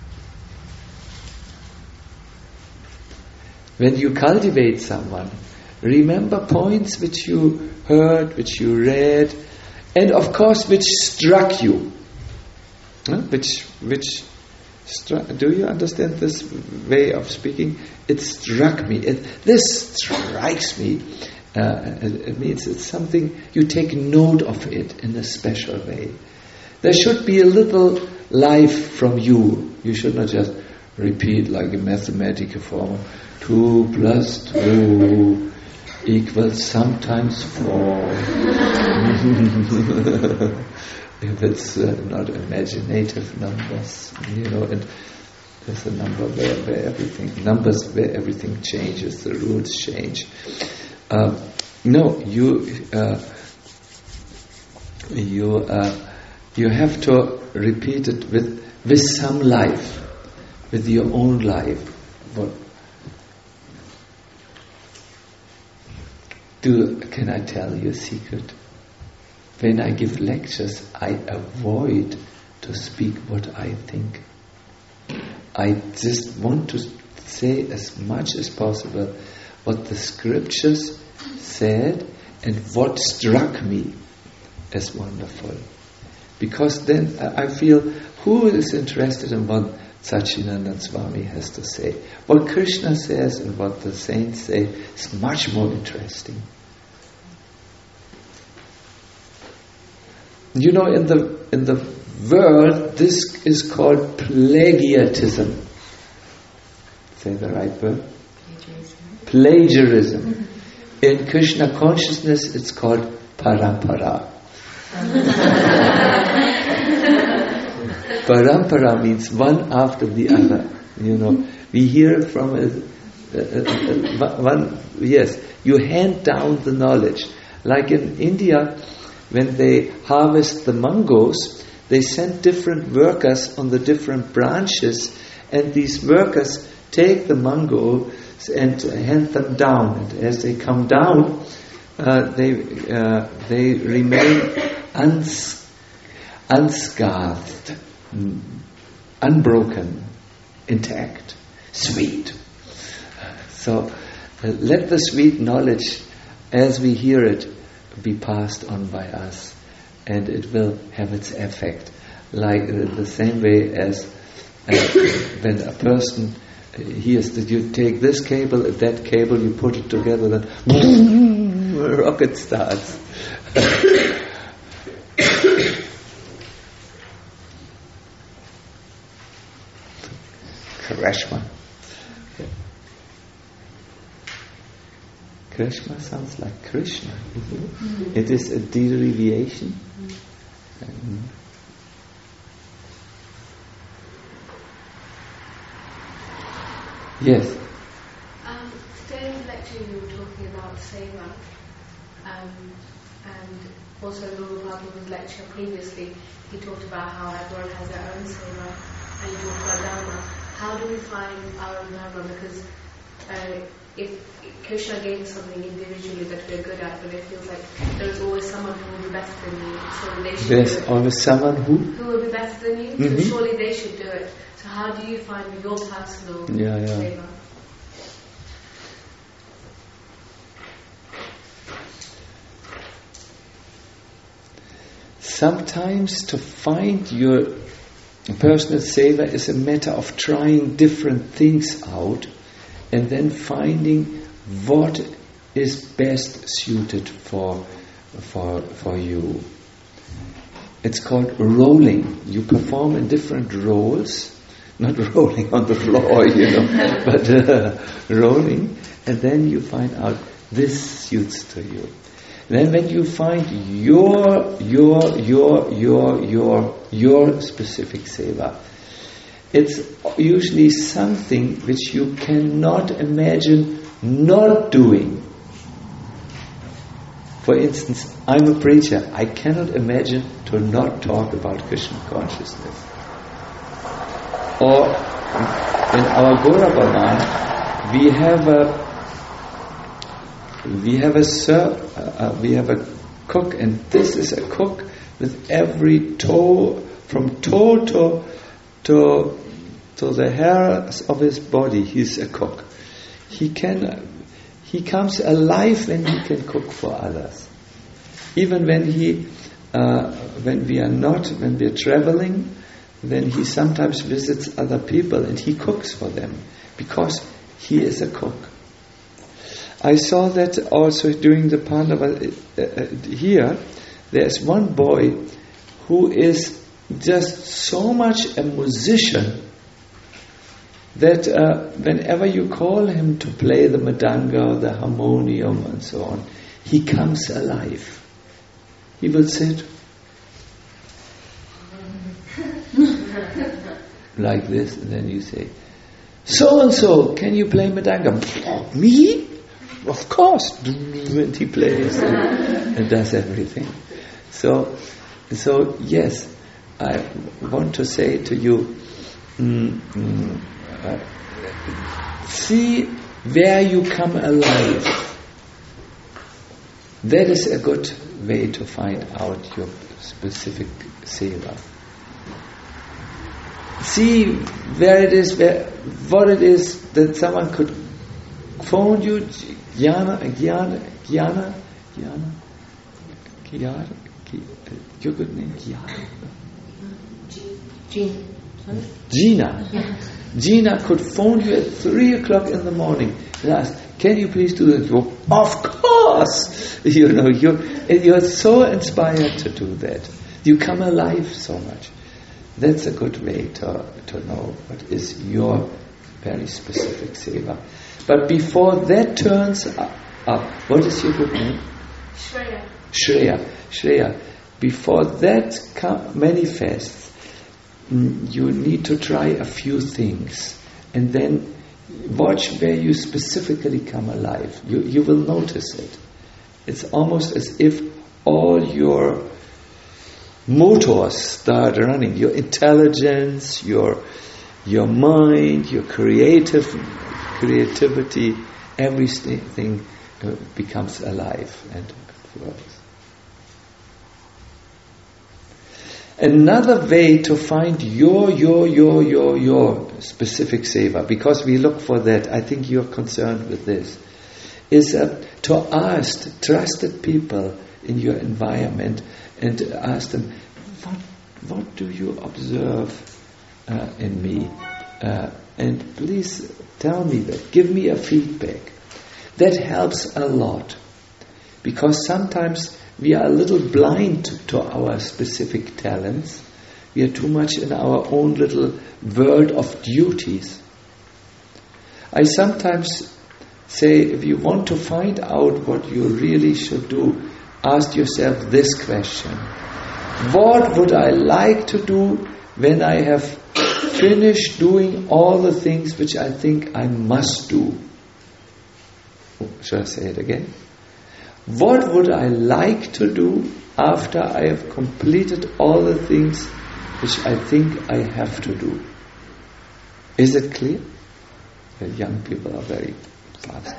When you cultivate someone, remember points which you heard, which you read, and of course which struck you. Huh? Which, which struck, do you understand this way of speaking? It struck me. It, this strikes me. Uh, it, it means it's something, you take note of it in a special way. There should be a little life from you. You should not just repeat like a mathematical formula. Two plus two equals sometimes four. If it's uh, not imaginative numbers, you know, and there's a number where, where everything, numbers where everything changes, the rules change. Uh, no, you, uh, you, uh, you have to repeat it with with some life, with your own life. What do? Can I tell you a secret? When I give lectures, I avoid to speak what I think. I just want to say as much as possible what the scriptures said and what struck me as wonderful. Because then I feel, who is interested in what Satchidananda Swami has to say? What Krishna says and what the saints say is much more interesting. You know, in the in the world, this is called plagiarism. Say the right word? Plagiarism. Plagiarism. In Krishna consciousness, it's called parampara. Parampara means one after the other. You know, we hear from a, a, a, a, one. Yes, you hand down the knowledge. Like in India, when they harvest the mangoes, they send different workers on the different branches, and these workers take the mango and hand them down. And as they come down, uh, they uh, they remain uns- unscathed, unbroken, intact, sweet. So uh, let the sweet knowledge, as we hear it, be passed on by us, and it will have its effect, like uh, the same way as uh, when a person uh, hears that you take this cable and that cable, you put it together, then boom, a rocket starts. Krishna. Krishna sounds like Krishna. Mm-hmm. It is a derivation. Mm-hmm. Yes. Um, today's lecture you were talking about seva, um, and also Guru Bhagava's lecture previously, he talked about how everyone has their own seva, and you talked about dharma. How do we find our own dharma? Because uh, if Krishna gave something individually that we're good at, but it feels like there's always someone who will be better than you, so they should There's do it. always someone who? Who will be better than you, Mm-hmm. so surely they should do it. So how do you find your personal Yeah, yeah. seva? Sometimes to find your personal seva is a matter of trying different things out and then finding what is best suited for for for you. It's called rolling. You perform in different roles, not rolling on the floor, you know, but uh, rolling, and then you find out this suits to you. Then when you find your, your, your, your, your, your specific seva, it's usually something which you cannot imagine not doing. For instance, I'm a preacher. I cannot imagine to not talk about Krishna consciousness. Or in our Gaurabhavan, we have a we have a ser- uh, we have a cook, and this is a cook with every toe, from toe to to to the hairs of his body. He's a cook. He can he comes alive when he can cook for others. Even when he, uh, when we are not, when we are traveling, then he sometimes visits other people and he cooks for them because he is a cook. I saw that also during the Pandava uh, uh, here. There's one boy who is just so much a musician that uh, whenever you call him to play the mridanga or the harmonium and so on, he comes alive. He will sit like this, and then you say, so and so, can you play mridanga? Me? Of course. And he plays and, and does everything. So, so yes, I want to say to you, mm, mm, uh, see where you come alive. That is a good way to find out your specific seva. See where it is, where, what it is that someone could phone you, jnana, jnana, jnana, jnana, jnana, your good name, Jnana. Gina. Gina. Yeah. Gina could phone you at three o'clock in the morning and ask, can you please do that? You go, of course! You know, you're, you're so inspired to do that. You come alive so much. That's a good way to, to know what is your very specific seva. But before that turns up, up what is your good name? Shreya. Shreya. Shreya. Before that com- manifests, mm, you need to try a few things. And then watch where you specifically come alive. You, you will notice it. It's almost as if all your motors start running. Your intelligence, your your mind, your creative creativity, everything uh, becomes alive and works. Another way to find your, your, your, your, your specific seva, because we look for that, I think you're concerned with this, is uh, to ask trusted people in your environment and ask them, what, what do you observe uh, in me? Uh, and please tell me that, give me a feedback. That helps a lot, because sometimes we are a little blind to our specific talents. We are too much in our own little world of duties. I sometimes say, if you want to find out what you really should do, ask yourself this question. What would I like to do when I have finished doing all the things which I think I must do? Shall I say it again? What would I like to do after I have completed all the things which I think I have to do? Is it clear? The young people are very fast.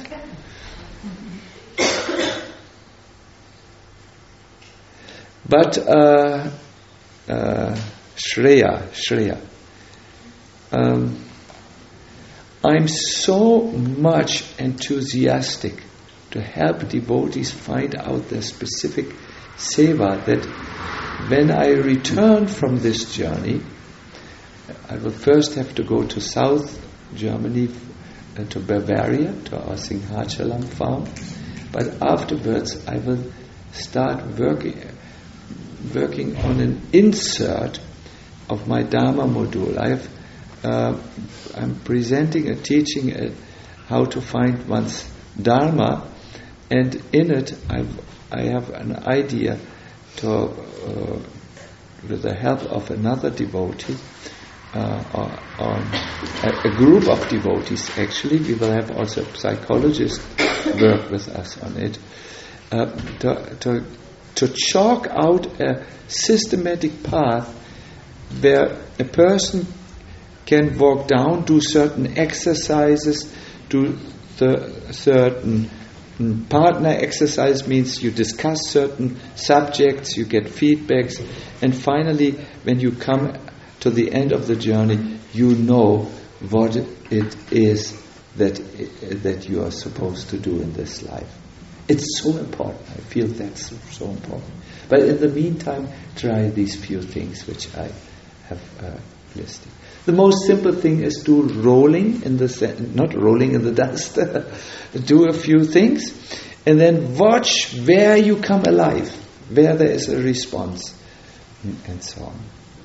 But uh, uh, Shreya, Shreya, um, I'm so much enthusiastic to help devotees find out their specific seva that when I return from this journey, I will first have to go to South Germany, uh, to Bavaria, to our Singhachalam farm. But afterwards, I will start working, working on an insert of my Dharma module. I have, uh, I'm presenting and teaching uh, how to find one's Dharma. And in it, I've, I have an idea to, uh, with the help of another devotee, uh, or, or a, a group of devotees actually, we will have also a psychologist work with us on it, uh, to, to, to chalk out a systematic path where a person can walk down, do certain exercises, do the certain partner exercise, means you discuss certain subjects, you get feedbacks, and finally, when you come to the end of the journey, you know what it is that that you are supposed to do in this life. It's so important. I feel that's so important. But in the meantime, try these few things which I have uh, listed. The most simple thing is do rolling in the sand, not rolling in the dust. Do a few things, and then watch where you come alive, where there is a response, and so on.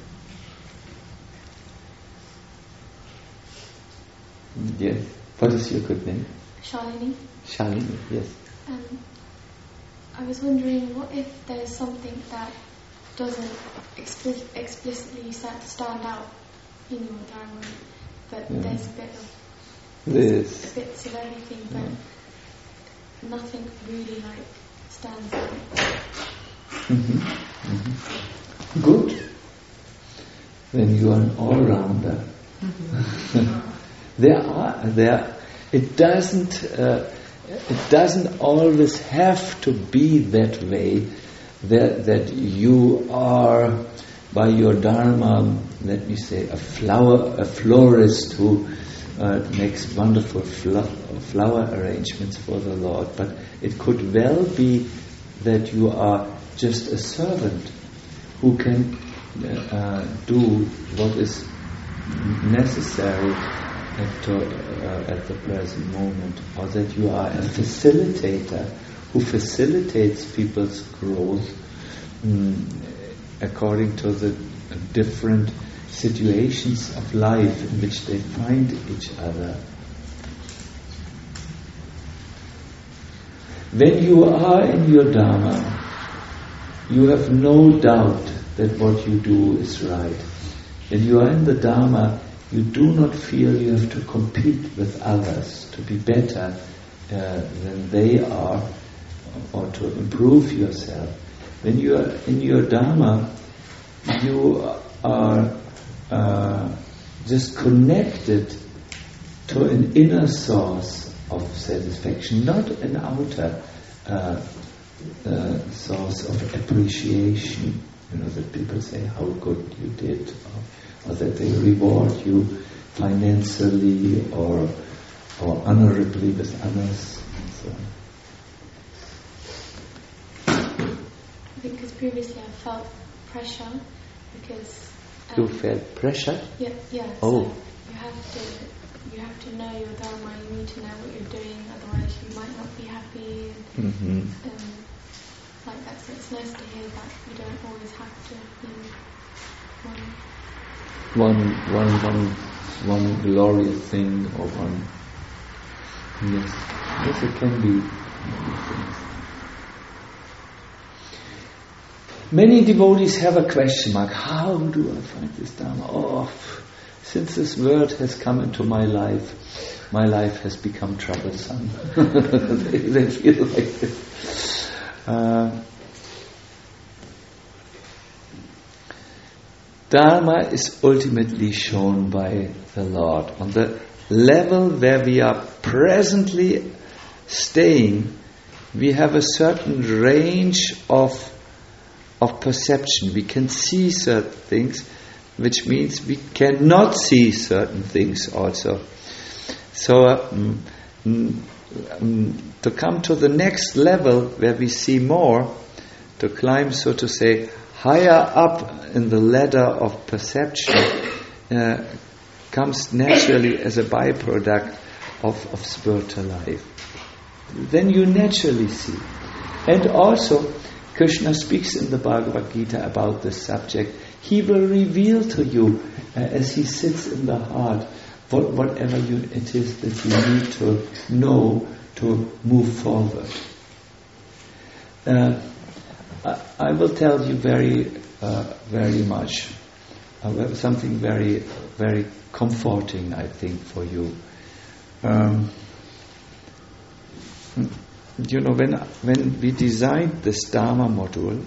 Yes. What is your good name? Shalini. Shalini. Yes. Um, I was wondering, what if there's something that doesn't expli- explicitly sta- stand out in your Dharma, but Yeah. there's a bit of This. bits of everything, but Yeah. nothing really like stands out. Mm-hmm. Mm-hmm. Good. Then you are an all-rounder. there are there. It doesn't. Uh, it doesn't always have to be that way. That that you are, by your dharma, let me say, a flower, a florist who uh, makes wonderful fl- flower arrangements for the Lord. But it could well be that you are just a servant who can uh, do what is necessary at, uh, at the present moment, or that you are a facilitator who facilitates people's growth um, according to the different situations of life in which they find each other. When you are in your Dharma, you have no doubt that what you do is right. When you are in the Dharma, you do not feel you have to compete with others to be better uh, than they are, or to improve yourself. When you are in your Dharma, you are uh, just connected to an inner source of satisfaction, not an outer uh, uh, source of appreciation. You know, that people say how good you did, or, or that they reward you financially or or honorably with others, and so on. Because previously I felt pressure because um, You felt pressure? Yeah, yeah. Oh. So you have to, you have to know your Dharma. You need to know what you're doing. Otherwise, you might not be happy. And, Mm-hmm. um, like that. So it's nice to hear that you don't always have to be one. One, one, one, one glorious thing, or one. Yes, yes, it can be many things. Many devotees have a question mark. How do I find this Dharma? Oh, since this word has come into my life, my life has become troublesome. they, they feel like this. Uh, Dharma is ultimately shown by the Lord. On the level where we are presently staying, we have a certain range of of perception. We can see certain things, which means we cannot see certain things also. So um, um, to come to the next level where we see more, to climb, so to say, higher up in the ladder of perception, uh, comes naturally as a byproduct of, of spiritual life. Then you naturally see. And also, Krishna speaks in the Bhagavad Gita about this subject. He will reveal to you, uh, as he sits in the heart, what, whatever you, it is that you need to know to move forward. Uh, I, I will tell you very, uh, very much, uh, something very, very comforting, I think, for you. Um, You know, when when we designed this Dharma module,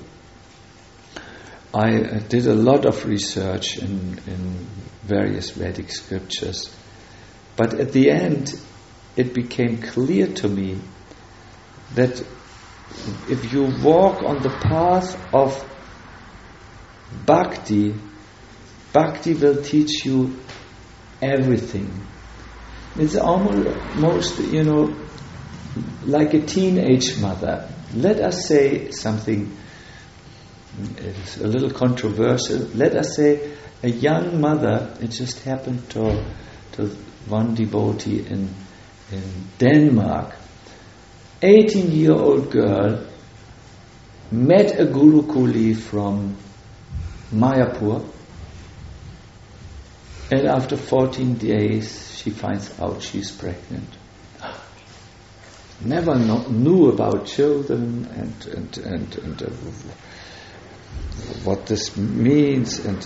I uh, did a lot of research in, in various Vedic scriptures. But at the end, it became clear to me that if you walk on the path of bhakti, bhakti will teach you everything. It's almost, you know, like a teenage mother. Let us say something, it's a little controversial. Let us say a young mother, it just happened to, to one devotee in, in Denmark. eighteen-year-old girl met a Gurukuli from Mayapur, and after fourteen days she finds out she's pregnant. Never know, knew about children and and and, and uh, what this means, and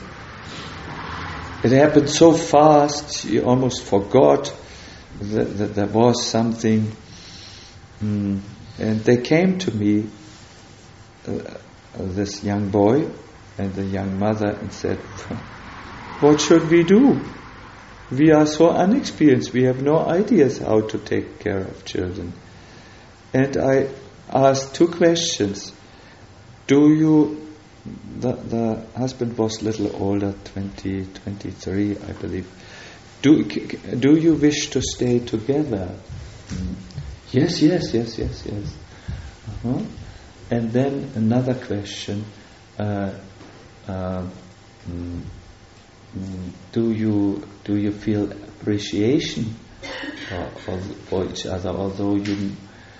it happened so fast she almost forgot that, that there was something. Mm. And they came to me, uh, uh, this young boy and the young mother, and said, "What should we do? We are so inexperienced. We have no ideas how to take care of children." And I asked two questions. Do you, the, the husband was a little older, twenty, twenty-three, I believe. Do, do you wish to stay together? Mm. Yes, yes, yes, yes, yes. Uh-huh. And then another question. Uh, uh, mm, mm, do you do you feel appreciation for, for, for each other, although you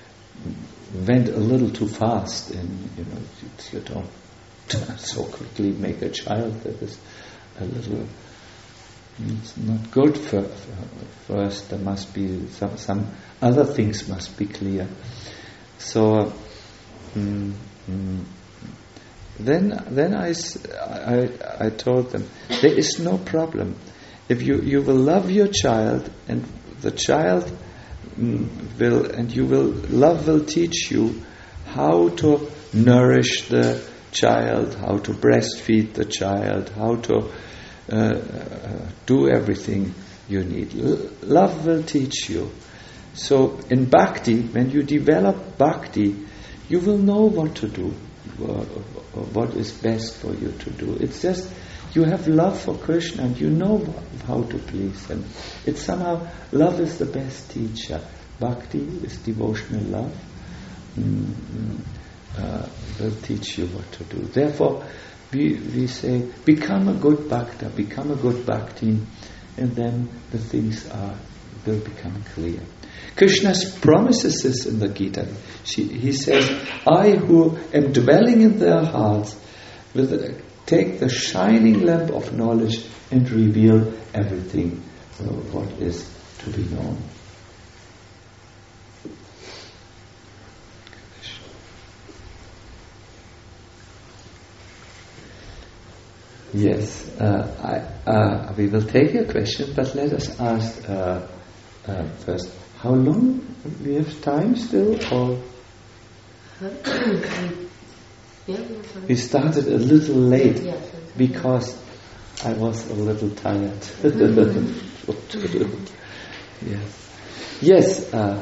went a little too fast, and you know you, you don't so quickly make a child that is a little, it's not good for, for first there must be some, some other things must be clear. So mm, mm, then then I, I, I told them there is no problem if you, you will love your child, and the child will, and you will, love will teach you how to nourish the child, how to breastfeed the child, how to uh, uh, do everything you need. L- love will teach you. So in bhakti, when you develop bhakti, you will know what to do, uh, what is best for you to do. It's just you have love for Krishna and you know how to please Him. It's somehow, love is the best teacher. Bhakti is devotional love. Mm-hmm. Uh, will teach you what to do. Therefore, we, we say, become a good bhakta, become a good bhakti, and then the things are will become clear. Krishna promises this in the Gita. She, he says, I who am dwelling in their hearts will take the shining lamp of knowledge and reveal everything, so what is to be known. Yes, uh, I, uh, we will take your question, but let us ask uh, uh, first, how long we have time still, or we started a little late because I was a little tired. What to do? Yes, yes. Uh,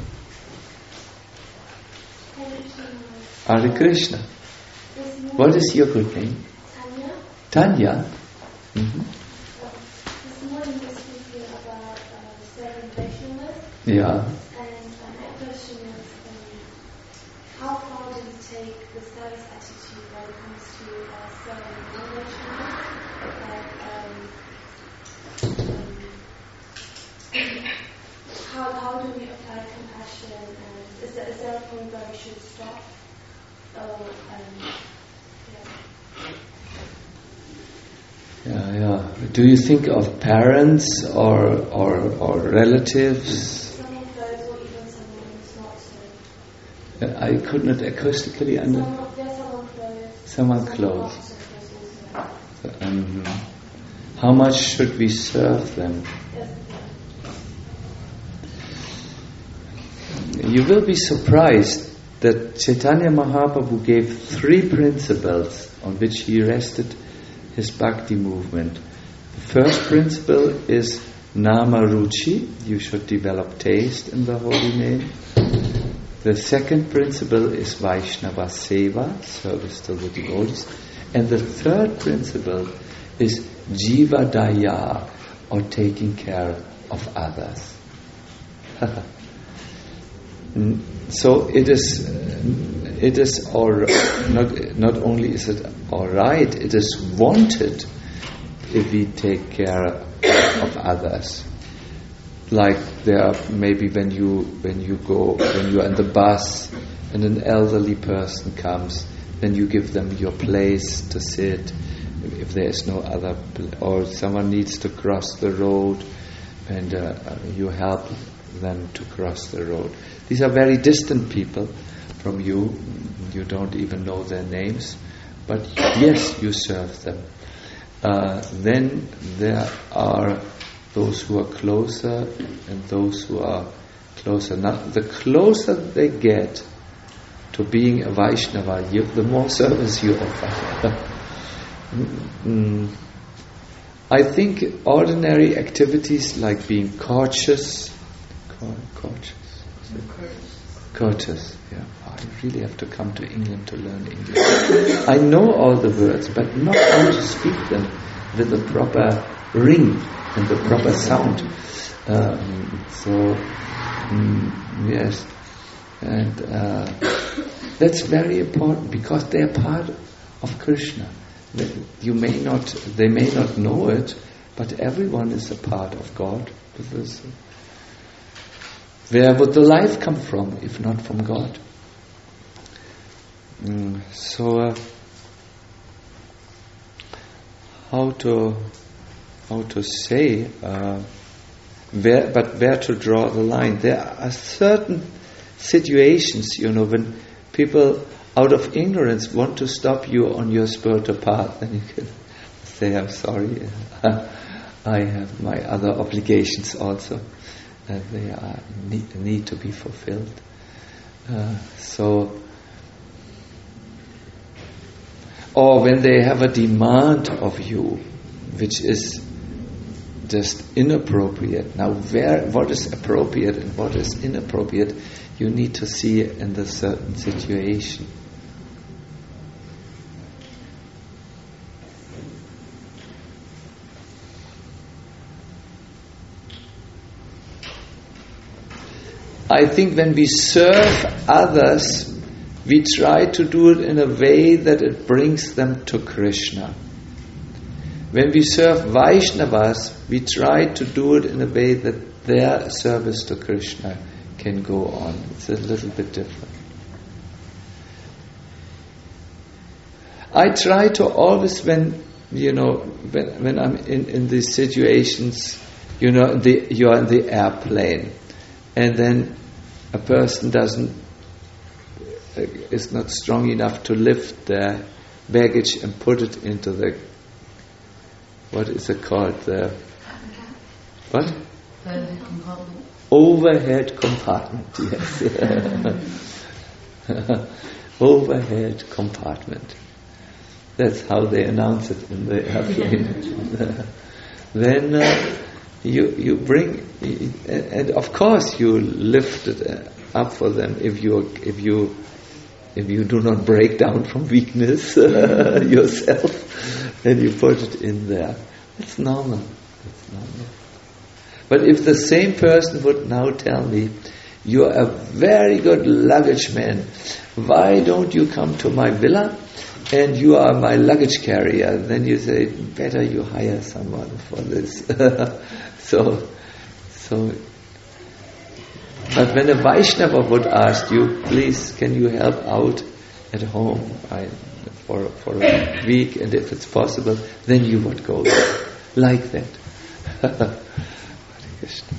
Hare Krishna. What is your good name? Tanya. Mm-hmm. This morning you were speaking about uh, serving Vaishnavas. Yeah. And uh, my question is, um, how far do you take the service attitude when it comes to uh, serving non-Vaishnavas? Like, um, um, how, how do we apply compassion? And is there, is there a point where we should stop? Or, um, yeah. Yeah, yeah. Do you think of parents or or, or relatives? Someone close or even someone who's not so. I could not acoustically under. Someone, there's someone close. Someone close. So, um, how much should we serve them? Yes. You will be surprised that Chaitanya Mahaprabhu gave three principles on which he rested his bhakti movement. The first principle is nama ruchi, you should develop taste in the holy name. The second principle is Vaishnava seva, service to the devotees. And the third principle is jiva daya, or taking care of others. So it is, it is all, not not only is it all right, it is wanted if we take care of others. Like there are maybe when you when you go when you are in the bus and an elderly person comes, then you give them your place to sit if there is no other, or someone needs to cross the road and uh, you help them to cross the road. These are very distant people from you. You don't even know their names, but yes, you serve them. Uh, then there are those who are closer and those who are closer. Now, the closer they get to being a Vaishnava, you, the more service you offer. mm, I think ordinary activities like being courteous, courteous, courteous, yeah. I really have to come to England to learn English. I know all the words, but not how to speak them with the proper ring and the proper sound. Um, so, um, yes, and uh, that's very important because they are part of Krishna. You may not, they may not know it, but everyone is a part of God. Because where would the life come from if not from God? Mm, so, uh, how to how to say uh, where, but where to draw the line? There are certain situations, you know, when people out of ignorance want to stop you on your spiritual path, then you can say, "I'm sorry, I have my other obligations also, and they are need, need to be fulfilled." Uh, so. Or when they have a demand of you, which is just inappropriate. Now, where what is appropriate and what is inappropriate, you need to see in the certain situation. I think when we serve others, we try to do it in a way that it brings them to Krishna. When we serve Vaishnavas, we try to do it in a way that their service to Krishna can go on. It's a little bit different. I try to always, when you know, when, when I'm in, in these situations, you know, the, you're in the airplane, and then a person doesn't is not strong enough to lift their baggage and put it into the, what is it called, the what? Overhead compartment. Overhead compartment, yes. Overhead compartment. That's how they announce it in the airplane. Then uh, you you bring, and of course you lift it up for them if you if you if you do not break down from weakness uh, yourself, then you put it in there. It's normal. It's normal. But if the same person would now tell me, "You are a very good luggage man. Why don't you come to my villa? And you are my luggage carrier," then you say, "Better you hire someone for this." so, so. But when a Vaishnava would ask you, "Please, can you help out at home I, for for a week, and if it's possible," then you would go there. Like that. Hare Krishna.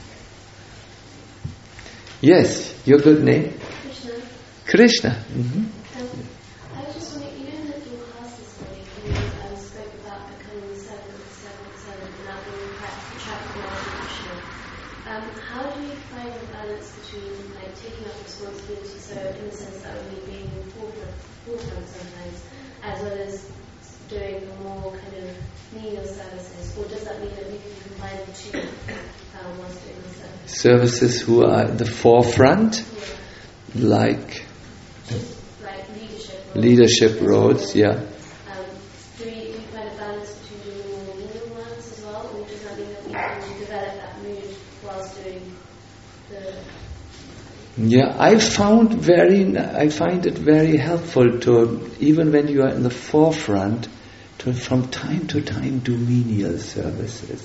Yes, your good name? Krishna. Krishna. Mm-hmm. Um, I was just wondering, you know that your class this morning, you um, spoke about becoming seven, seven, seven, and that being track for Krishna. Um, how do you find the balance between like taking up responsibility, so in the sense that would be being forefront, forefront sometimes, as well as doing more kind of menial services, or does that mean that we can combine the two um, whilst doing the service? Services who are at the forefront, Yeah. like Just like leadership roles. leadership roles, yeah. Um, do we do you find a balance between doing more menial ones as well, or does that mean that we can develop that mood whilst doing the Yeah, I found very, I find it very helpful to, even when you are in the forefront, to from time to time do menial services.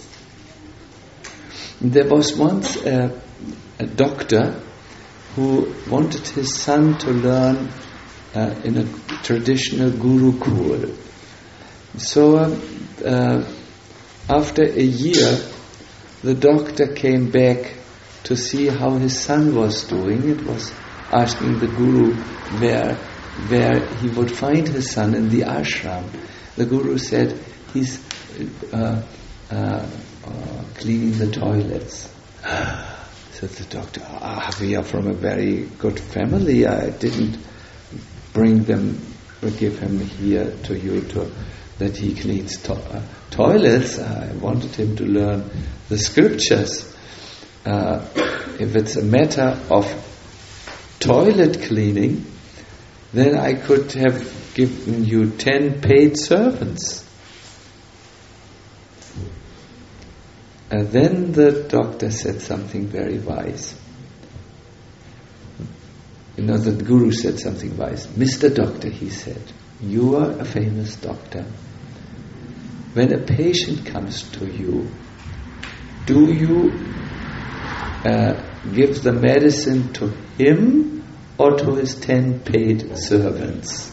There was once a, a doctor who wanted his son to learn uh, in a traditional gurukul. So um, uh, after a year, the doctor came back to see how his son was doing. It was asking the guru where where he would find his son in the ashram. The guru said he's uh, uh, uh, cleaning the toilets. Said the doctor, ah, we are from a very good family. I didn't bring them, give him here to you to that he cleans to- uh, toilets. I wanted him to learn the scriptures. Uh, if it's a matter of toilet cleaning, then I could have given you ten paid servants. And then the doctor said something very wise. You know, the guru said something wise. Mister Doctor, he said, you are a famous doctor. When a patient comes to you, do you uh, give the medicine to him or to his ten paid servants?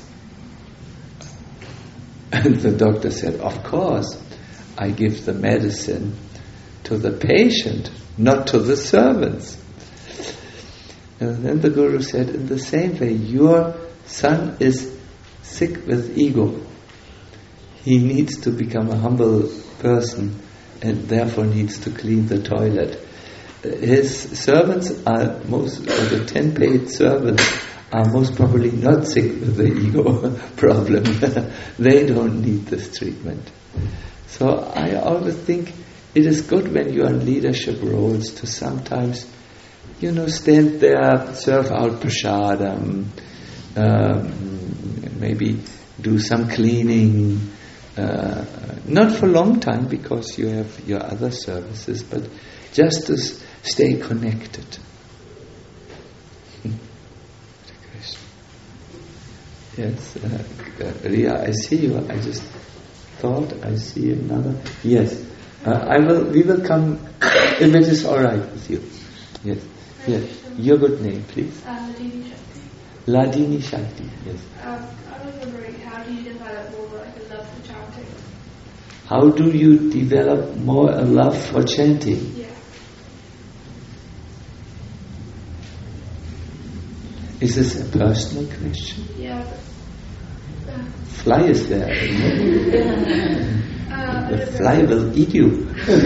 And the doctor said, of course, I give the medicine to the patient, not to the servants. And then the guru said, in the same way, your son is sick with ego. He needs to become a humble person and therefore needs to clean the toilet. His servants are most, or the ten paid servants are most probably not sick with the ego problem. They don't need this treatment. So I always think it is good when you are in leadership roles to sometimes, you know, stand there, serve out prasadam, um, maybe do some cleaning, uh, not for a long time because you have your other services, but just to s- stay connected. Yes, uh, uh, Ria, I see you. I just thought I see another. Yes, uh, I will. We will come if it is all right with you. Yes, yes. Your good name, please. Uh, Ladini Shakti. Ladini Shakti. Yes. Um, I was wondering, how do you develop more like a love for chanting? How do you develop more a love for chanting? Yeah. Is this a personal question? Yeah. But, uh, Fly is there. uh, The fly will eat you. I don't,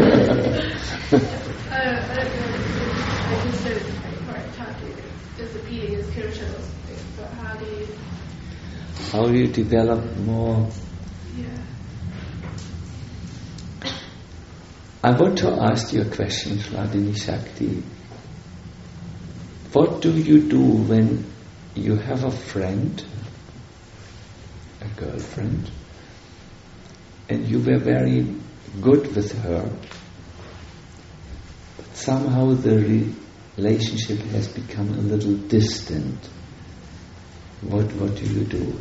I don't know. I just said right chanting is repeating his kirtan or something. But how do you? How do you develop more? Yeah. I want to ask you a question, Ladini Shakti. What do you do when you have a friend, a girlfriend, and you were very good with her, but somehow the relationship has become a little distant? What what do you do?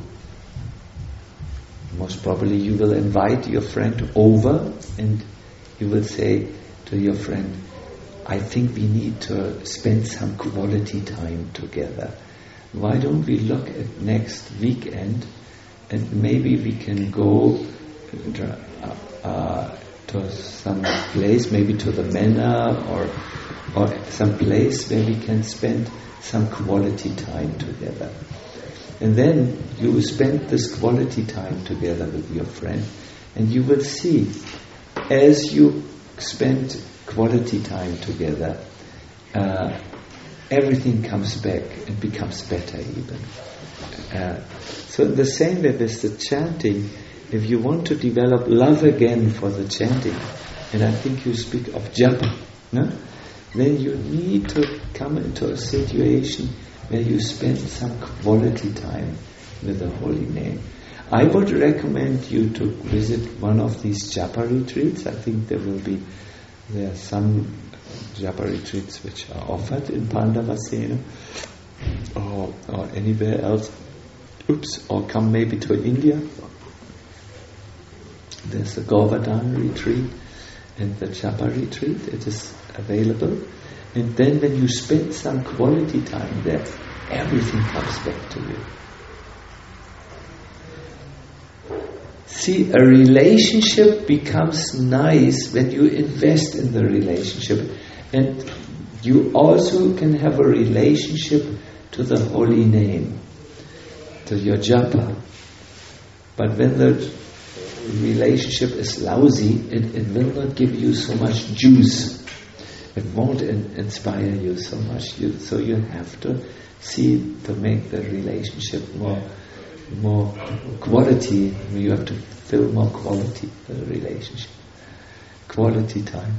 Most probably you will invite your friend over and you will say to your friend, I think we need to spend some quality time together. Why don't we look at next weekend and maybe we can go uh, uh, to some place, maybe to the Mena or or some place where we can spend some quality time together. And then you spend this quality time together with your friend and you will see, as you spend quality time together, uh, everything comes back and becomes better even. Uh, so in the same way with the chanting, if you want to develop love again for the chanting, and I think you speak of japa, no? Then you need to come into a situation where you spend some quality time with the holy name. I would recommend you to visit one of these japa retreats. I think there will be there are some japa retreats which are offered in Pandavasena or, or anywhere else. Oops, or come maybe to India. There's the Govardhan retreat and the japa retreat. It is available. And then when you spend some quality time there, everything comes back to you. See, a relationship becomes nice when you invest in the relationship. And you also can have a relationship to the holy name, to your japa. But when the relationship is lousy, it, it will not give you so much juice. It won't in, inspire you so much. You, so you have to see to make the relationship more more quality. You have to fill more quality for the relationship. Quality time.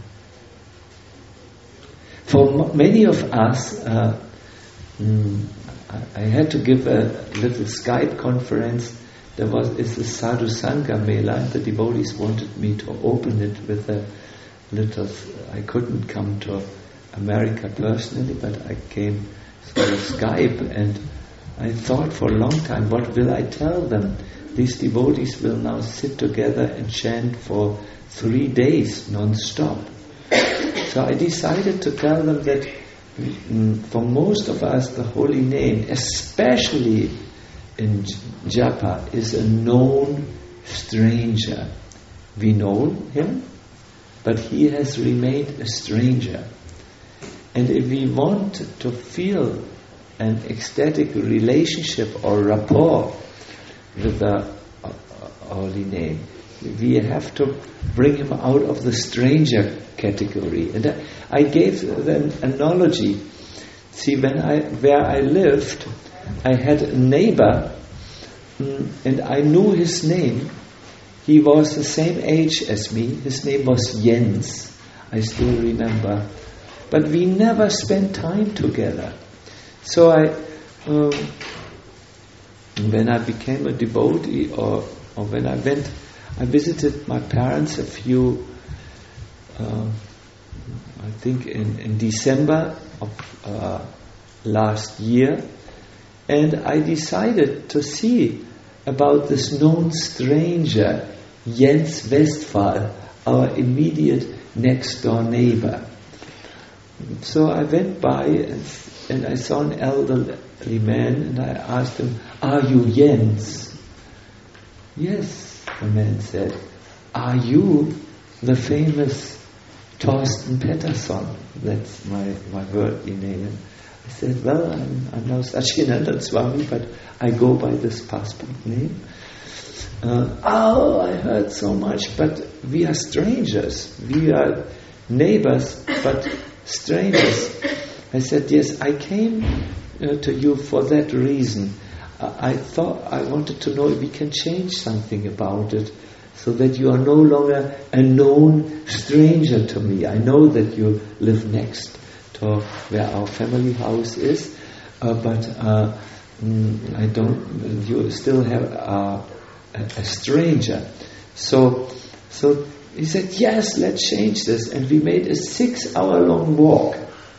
For m- many of us, uh, mm, I, I had to give a little Skype conference. There was it's the Sadhu Sangha Mela, and the devotees wanted me to open it with a little. I couldn't come to America personally, but I came through Skype, and I thought for a long time, what will I tell them? These devotees will now sit together and chant for three days non-stop. So I decided to tell them that mm, for most of us the holy name, especially in japa, is a known stranger. We know him, but he has remained a stranger. And if we want to feel an ecstatic relationship or rapport with the uh, holy name, we have to bring him out of the stranger category. And I, I gave an analogy. See, when I where I lived, I had a neighbor, mm, and I knew his name. He was the same age as me. His name was Jens. I still remember. But we never spent time together. So I, um, when I became a devotee, or, or when I went, I visited my parents a few, uh, I think in, in December of uh, last year, and I decided to see about this known stranger, Jens Westphal, our immediate next door neighbor. So I went by and, and I saw an elderly man, and I asked him, "Are you Jens?" "Yes," the man said. "Are you the famous Thorsten Pettersson?" That's my, my worldly name. I said, "Well, I'm, I'm now Satchidananda Swami, but I go by this passport name." Uh, oh, I heard so much, but we are strangers. We are neighbors, but strangers. I said, "Yes, I came uh, to you for that reason. Uh, I thought, I wanted to know if we can change something about it, so that you are no longer a known stranger to me. I know that you live next to where our family house is, uh, but uh, mm, I don't. You still have uh, a, a stranger." So, so he said, "Yes, let's change this," and we made a six-hour-long walk.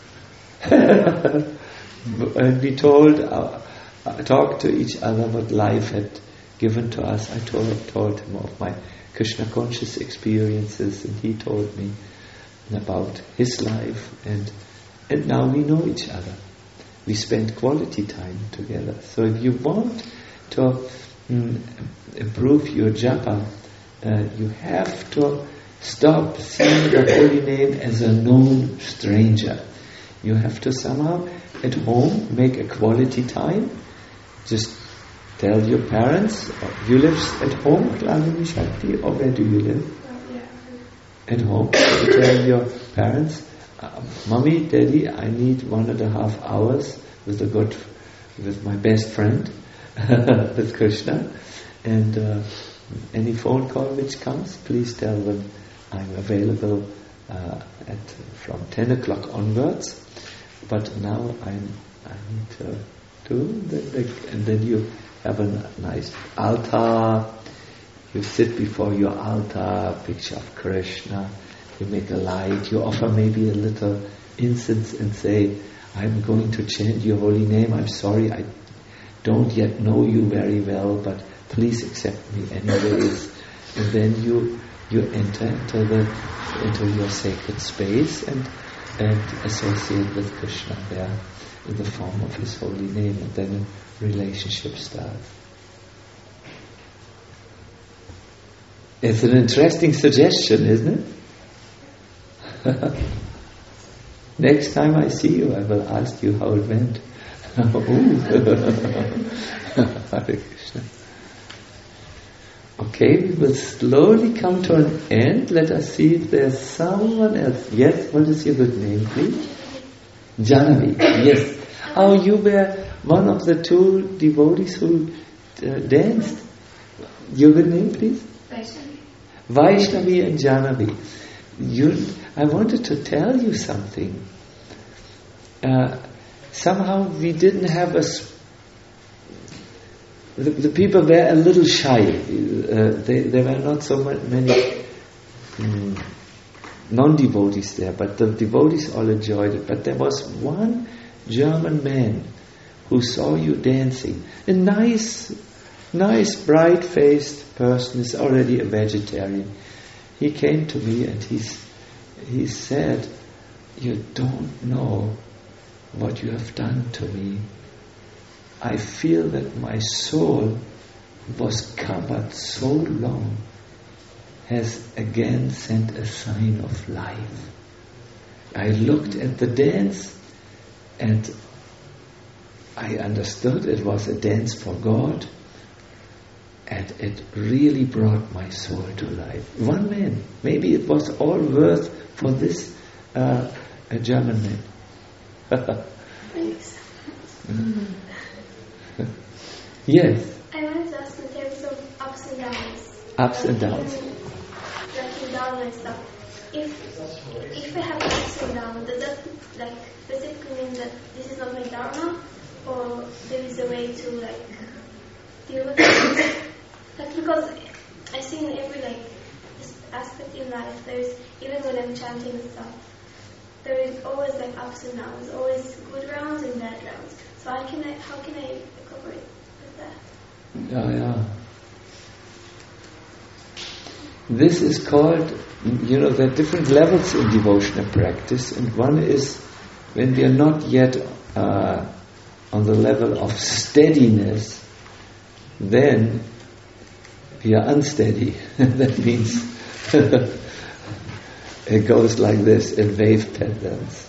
And we told, uh, uh, talked to each other what life had given to us. I told, told him of my Krishna conscious experiences, and he told me about his life, and and now we know each other. We spend quality time together. So if you want to mm, improve your japa, uh, you have to stop seeing the holy name as a known stranger. You have to somehow at home make a quality time. Just tell your parents, you live at home, Klavini Shakti, or where do you live? Uh, yeah. At home. You tell your parents, uh, "Mommy, Daddy, I need one and a half hours with a good, with my best friend, with Krishna, and uh, any phone call which comes, please tell them I'm available uh, at from ten o'clock onwards. But now I'm, I need to do that." And then you have a nice altar. You sit before your altar, picture of Krishna, you make a light, you offer maybe a little incense and say, I'm going to chant your holy name, I'm sorry, I don't yet know you very well, but please accept me anyways. And then you you enter into the into your sacred space and and associate with Krishna there in the form of his holy name, and then a relationship starts. It's an interesting suggestion, isn't it? Next time I see you, I will ask you how it went. Hare Krishna. Okay, we will slowly come to an end. Let us see if there's someone else. Yes, what is your good name, please? Janavi. Yes. Oh, you were one of the two devotees who uh, danced. Your good name, please? Vaishnavi. Vaishnavi and Janavi. You, I wanted to tell you something. Uh, somehow we didn't have a... Sp- the, the people were a little shy. Uh, they, there were not so many um, non-devotees there, but the devotees all enjoyed it. But there was one German man who saw you dancing. A nice, nice, bright-faced person, is already a vegetarian. He came to me and he, he said, you don't know what you have done to me. I feel that my soul was covered so long has again sent a sign of life. I looked at the dance and I understood it was a dance for God, and it really brought my soul to life. One man, maybe it was all worth for this uh, a German man. Thanks. Yes. I wanted to ask in terms of ups and downs. Ups like and downs. In, like in down and stuff. If if we have ups and downs, does that like basically mean that this is not my dharma, or there is a way to like deal with it? Like, because I see in every like aspect in life, there's, even when I'm chanting and stuff, there is always like ups and downs, always good rounds and bad rounds. So how can I how can I incorporate with that? Yeah, yeah. This is called, you know, there are different levels in devotional practice, and one is when we are not yet uh, on the level of steadiness, then we are unsteady. That means it goes like this in wave patterns.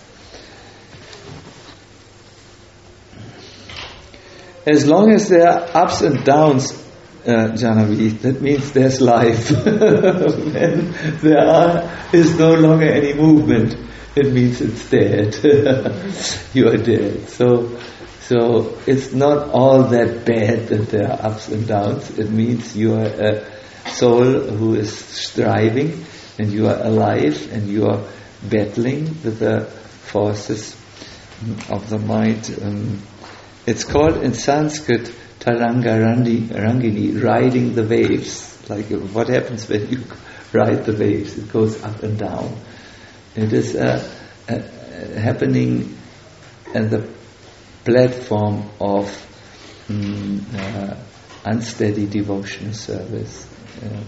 As long as there are ups and downs, uh, Janavi, that means there's life. When there are, is no longer any movement, it means it's dead. You are dead. So, so it's not all that bad that there are ups and downs. It means you are a soul who is striving, and you are alive, and you are battling with the forces of the mind. Um, it's called in Sanskrit Taranga Rangini, riding the waves. Like what happens when you ride the waves? It goes up and down. It is uh, uh, happening at the platform of um, uh, unsteady devotional service. Uh,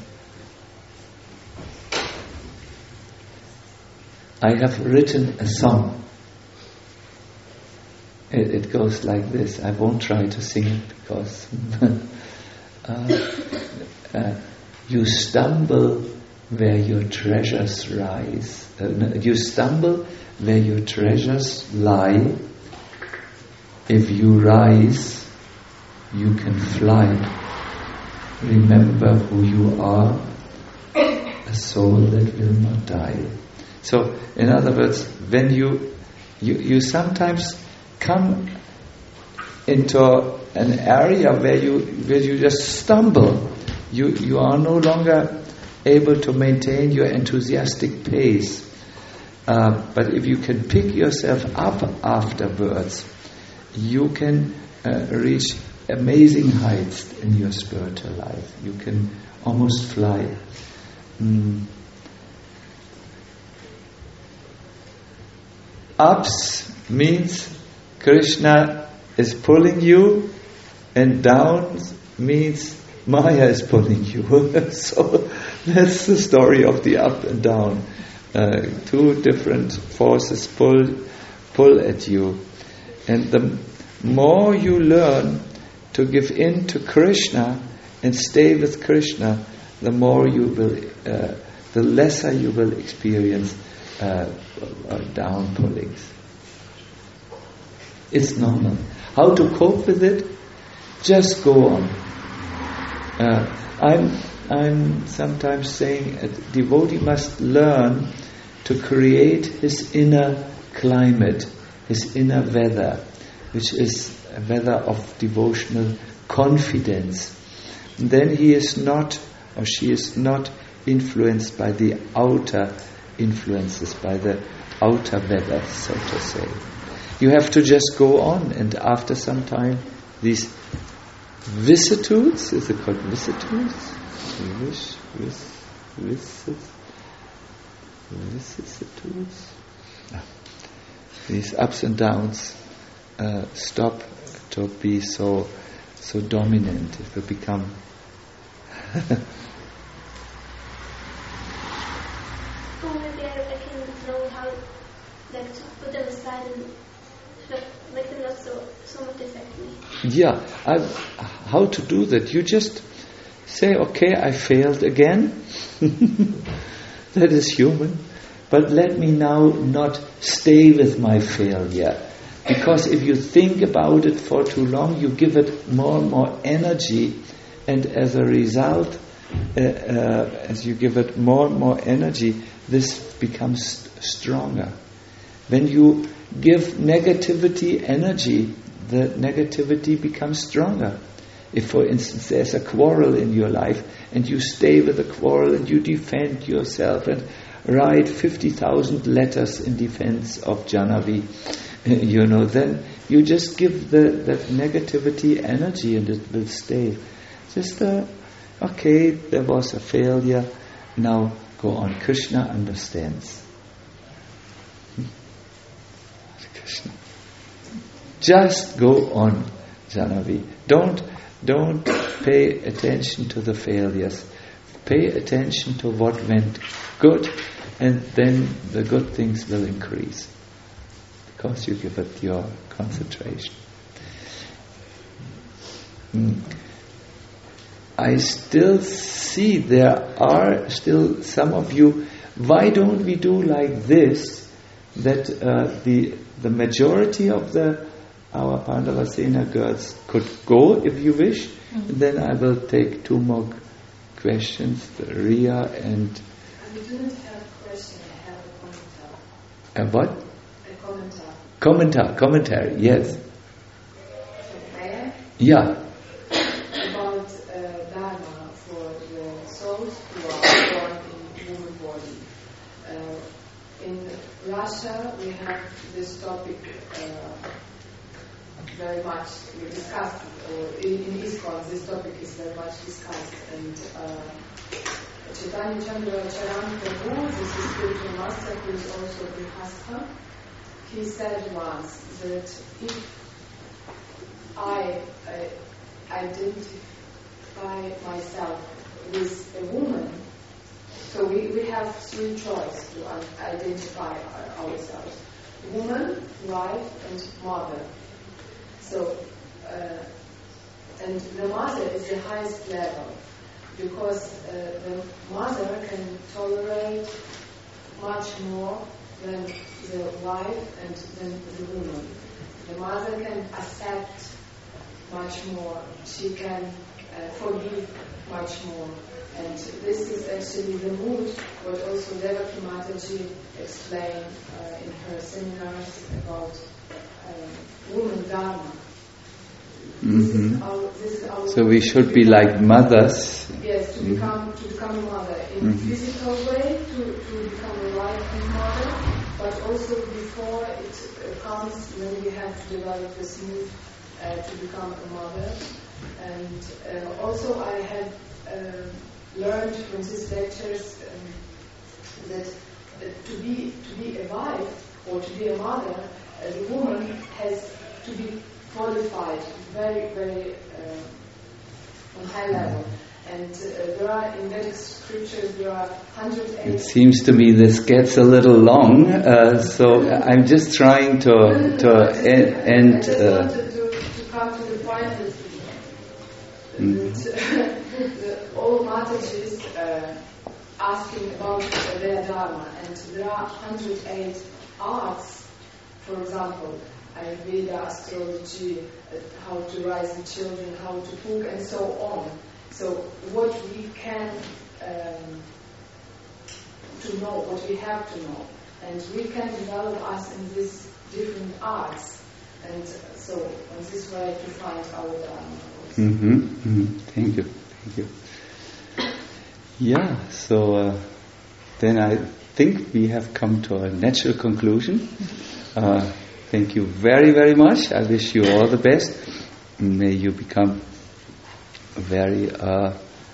I have written a song. It, it goes like this. I won't try to sing it because uh, uh, you stumble where your treasures rise. Uh, no, you stumble where your treasures lie. If you rise, you can fly. Remember who you are, a soul that will not die. So, in other words, when you you, you sometimes come into an area where you where you just stumble, you you are no longer able to maintain your enthusiastic pace. Uh, but if you can pick yourself up afterwards, you can uh, reach amazing heights in your spiritual life. You can almost fly. Mm. ups means Krishna is pulling you, and downs means Maya is pulling you. So that's the story of the up and down. Uh, two different forces pull pull at you, and the more you learn to give in to Krishna and stay with Krishna, the more you will, uh, the lesser you will experience uh, uh, down pullings. It's normal. How to cope with it? Just go on. Uh, I'm I'm sometimes saying a devotee must learn to create his inner climate, his inner weather, which is a weather of devotional confidence. And then he is not, or she is not, influenced by the outer influences, by the outer weather, so to say. You have to just go on, and after some time, these vicissitudes, is it called vicissitudes? Wish, vis, vicis, vicissitudes? No. These ups and downs uh, stop to be so so dominant. It will become or maybe I, I can know how, like, to put them aside and like, make them not so so much affect me. Yeah, I, how to do that? You just say, okay, I failed again. That is human. But let me now not stay with my failure. Because if you think about it for too long, you give it more and more energy. And as a result, uh, uh, as you give it more and more energy, this becomes st- stronger. When you give negativity energy, the negativity becomes stronger. If, for instance, there's a quarrel in your life and you stay with the quarrel and you defend yourself and write fifty thousand letters in defense of Jahnavi, you know, then you just give the that negativity energy and it will stay. Just, uh, okay, there was a failure, now go on. Krishna understands. Krishna. Just go on, Jahnavi. Don't Don't pay attention to the failures. Pay attention to what went good, and then the good things will increase. Because you give it your concentration. Mm. I still see there are still some of you, why don't we do like this, that uh, the the majority of the our Pandavasena girls could go if you wish, mm-hmm. and then I will take two more questions, Ria and... I didn't have a question, I have a commentary. A what? A commentary. Commentary, commentary, yes. Prayer? Yeah. About uh, Dharma for the souls who are born in human body. Uh, in Russia we have this topic uh, very much we discussed, or in, in ISKCON this topic is very much discussed, and uh, Chaitanya Chandra Charan Prabhu, this is spiritual master who is also Grihastha, he said once that if I uh, identify myself with a woman, so we, we have three choices to un- identify our, ourselves: woman, wife, and mother. So, uh, and the mother is the highest level, because uh, the mother can tolerate much more than the wife and than the woman. The mother can accept much more. She can uh, forgive much more. And this is actually the mood what also Devaki Mataji explained uh, in her seminars about uh, woman dharma. Mm-hmm. This is our, this is our so we should be like mothers. Yes, to become to become a mother in mm-hmm. physical way, to, to become a wife and mother, but also before it uh, comes when we have to develop the smooth uh, to become a mother. And uh, also I have uh, learned from these lectures um, that uh, to be to be a wife or to be a mother, uh, the woman has to be qualified very, very uh, on high level. And uh, there are, in Vedic scriptures, there are one hundred eight... It seems to me this gets a little long, uh, so I'm just trying to, to end... end I just uh, wanted to, to come to the point that, mm. that the, all Mataji's uh, asking about their dharma, and there are one hundred eight arts, for example, Ayurveda, astrology, uh, how to raise the children, how to cook, and so on. So what we can um, to know, what we have to know, and we can develop us in these different arts, and so on this way to find our dharma. Mm-hmm, mm-hmm. Thank you, thank you. Yeah, so uh, then I think we have come to a natural conclusion. Uh, thank you very, very much. I wish you all the best. May you become very, uh,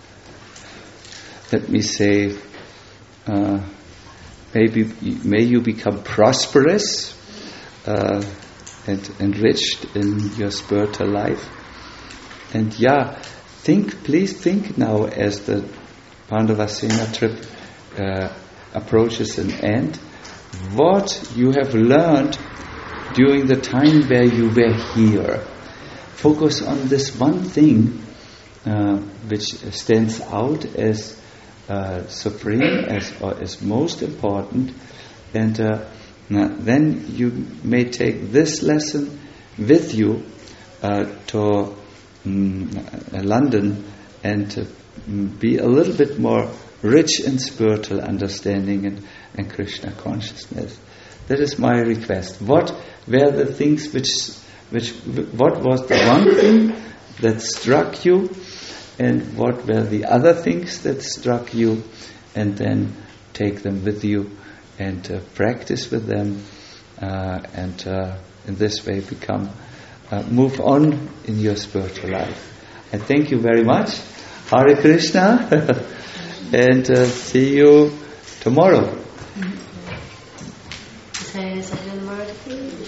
let me say, uh, maybe may you become prosperous uh, and enriched in your spiritual life. And yeah, think, please think now as the Pandavasena trip uh, approaches an end, what you have learned during the time where you were here. Focus on this one thing uh, which stands out as uh, supreme, as or as most important, and uh, then you may take this lesson with you uh, to um, London and uh, be a little bit more rich in spiritual understanding and, and Krishna consciousness. That is my request. What were the things which, which, what was the one thing that struck you, and what were the other things that struck you, and then take them with you and uh, practice with them, uh, and uh, in this way become, uh, move on in your spiritual life. I thank you very much. Hare Krishna, and uh, see you tomorrow. Saya saja nomor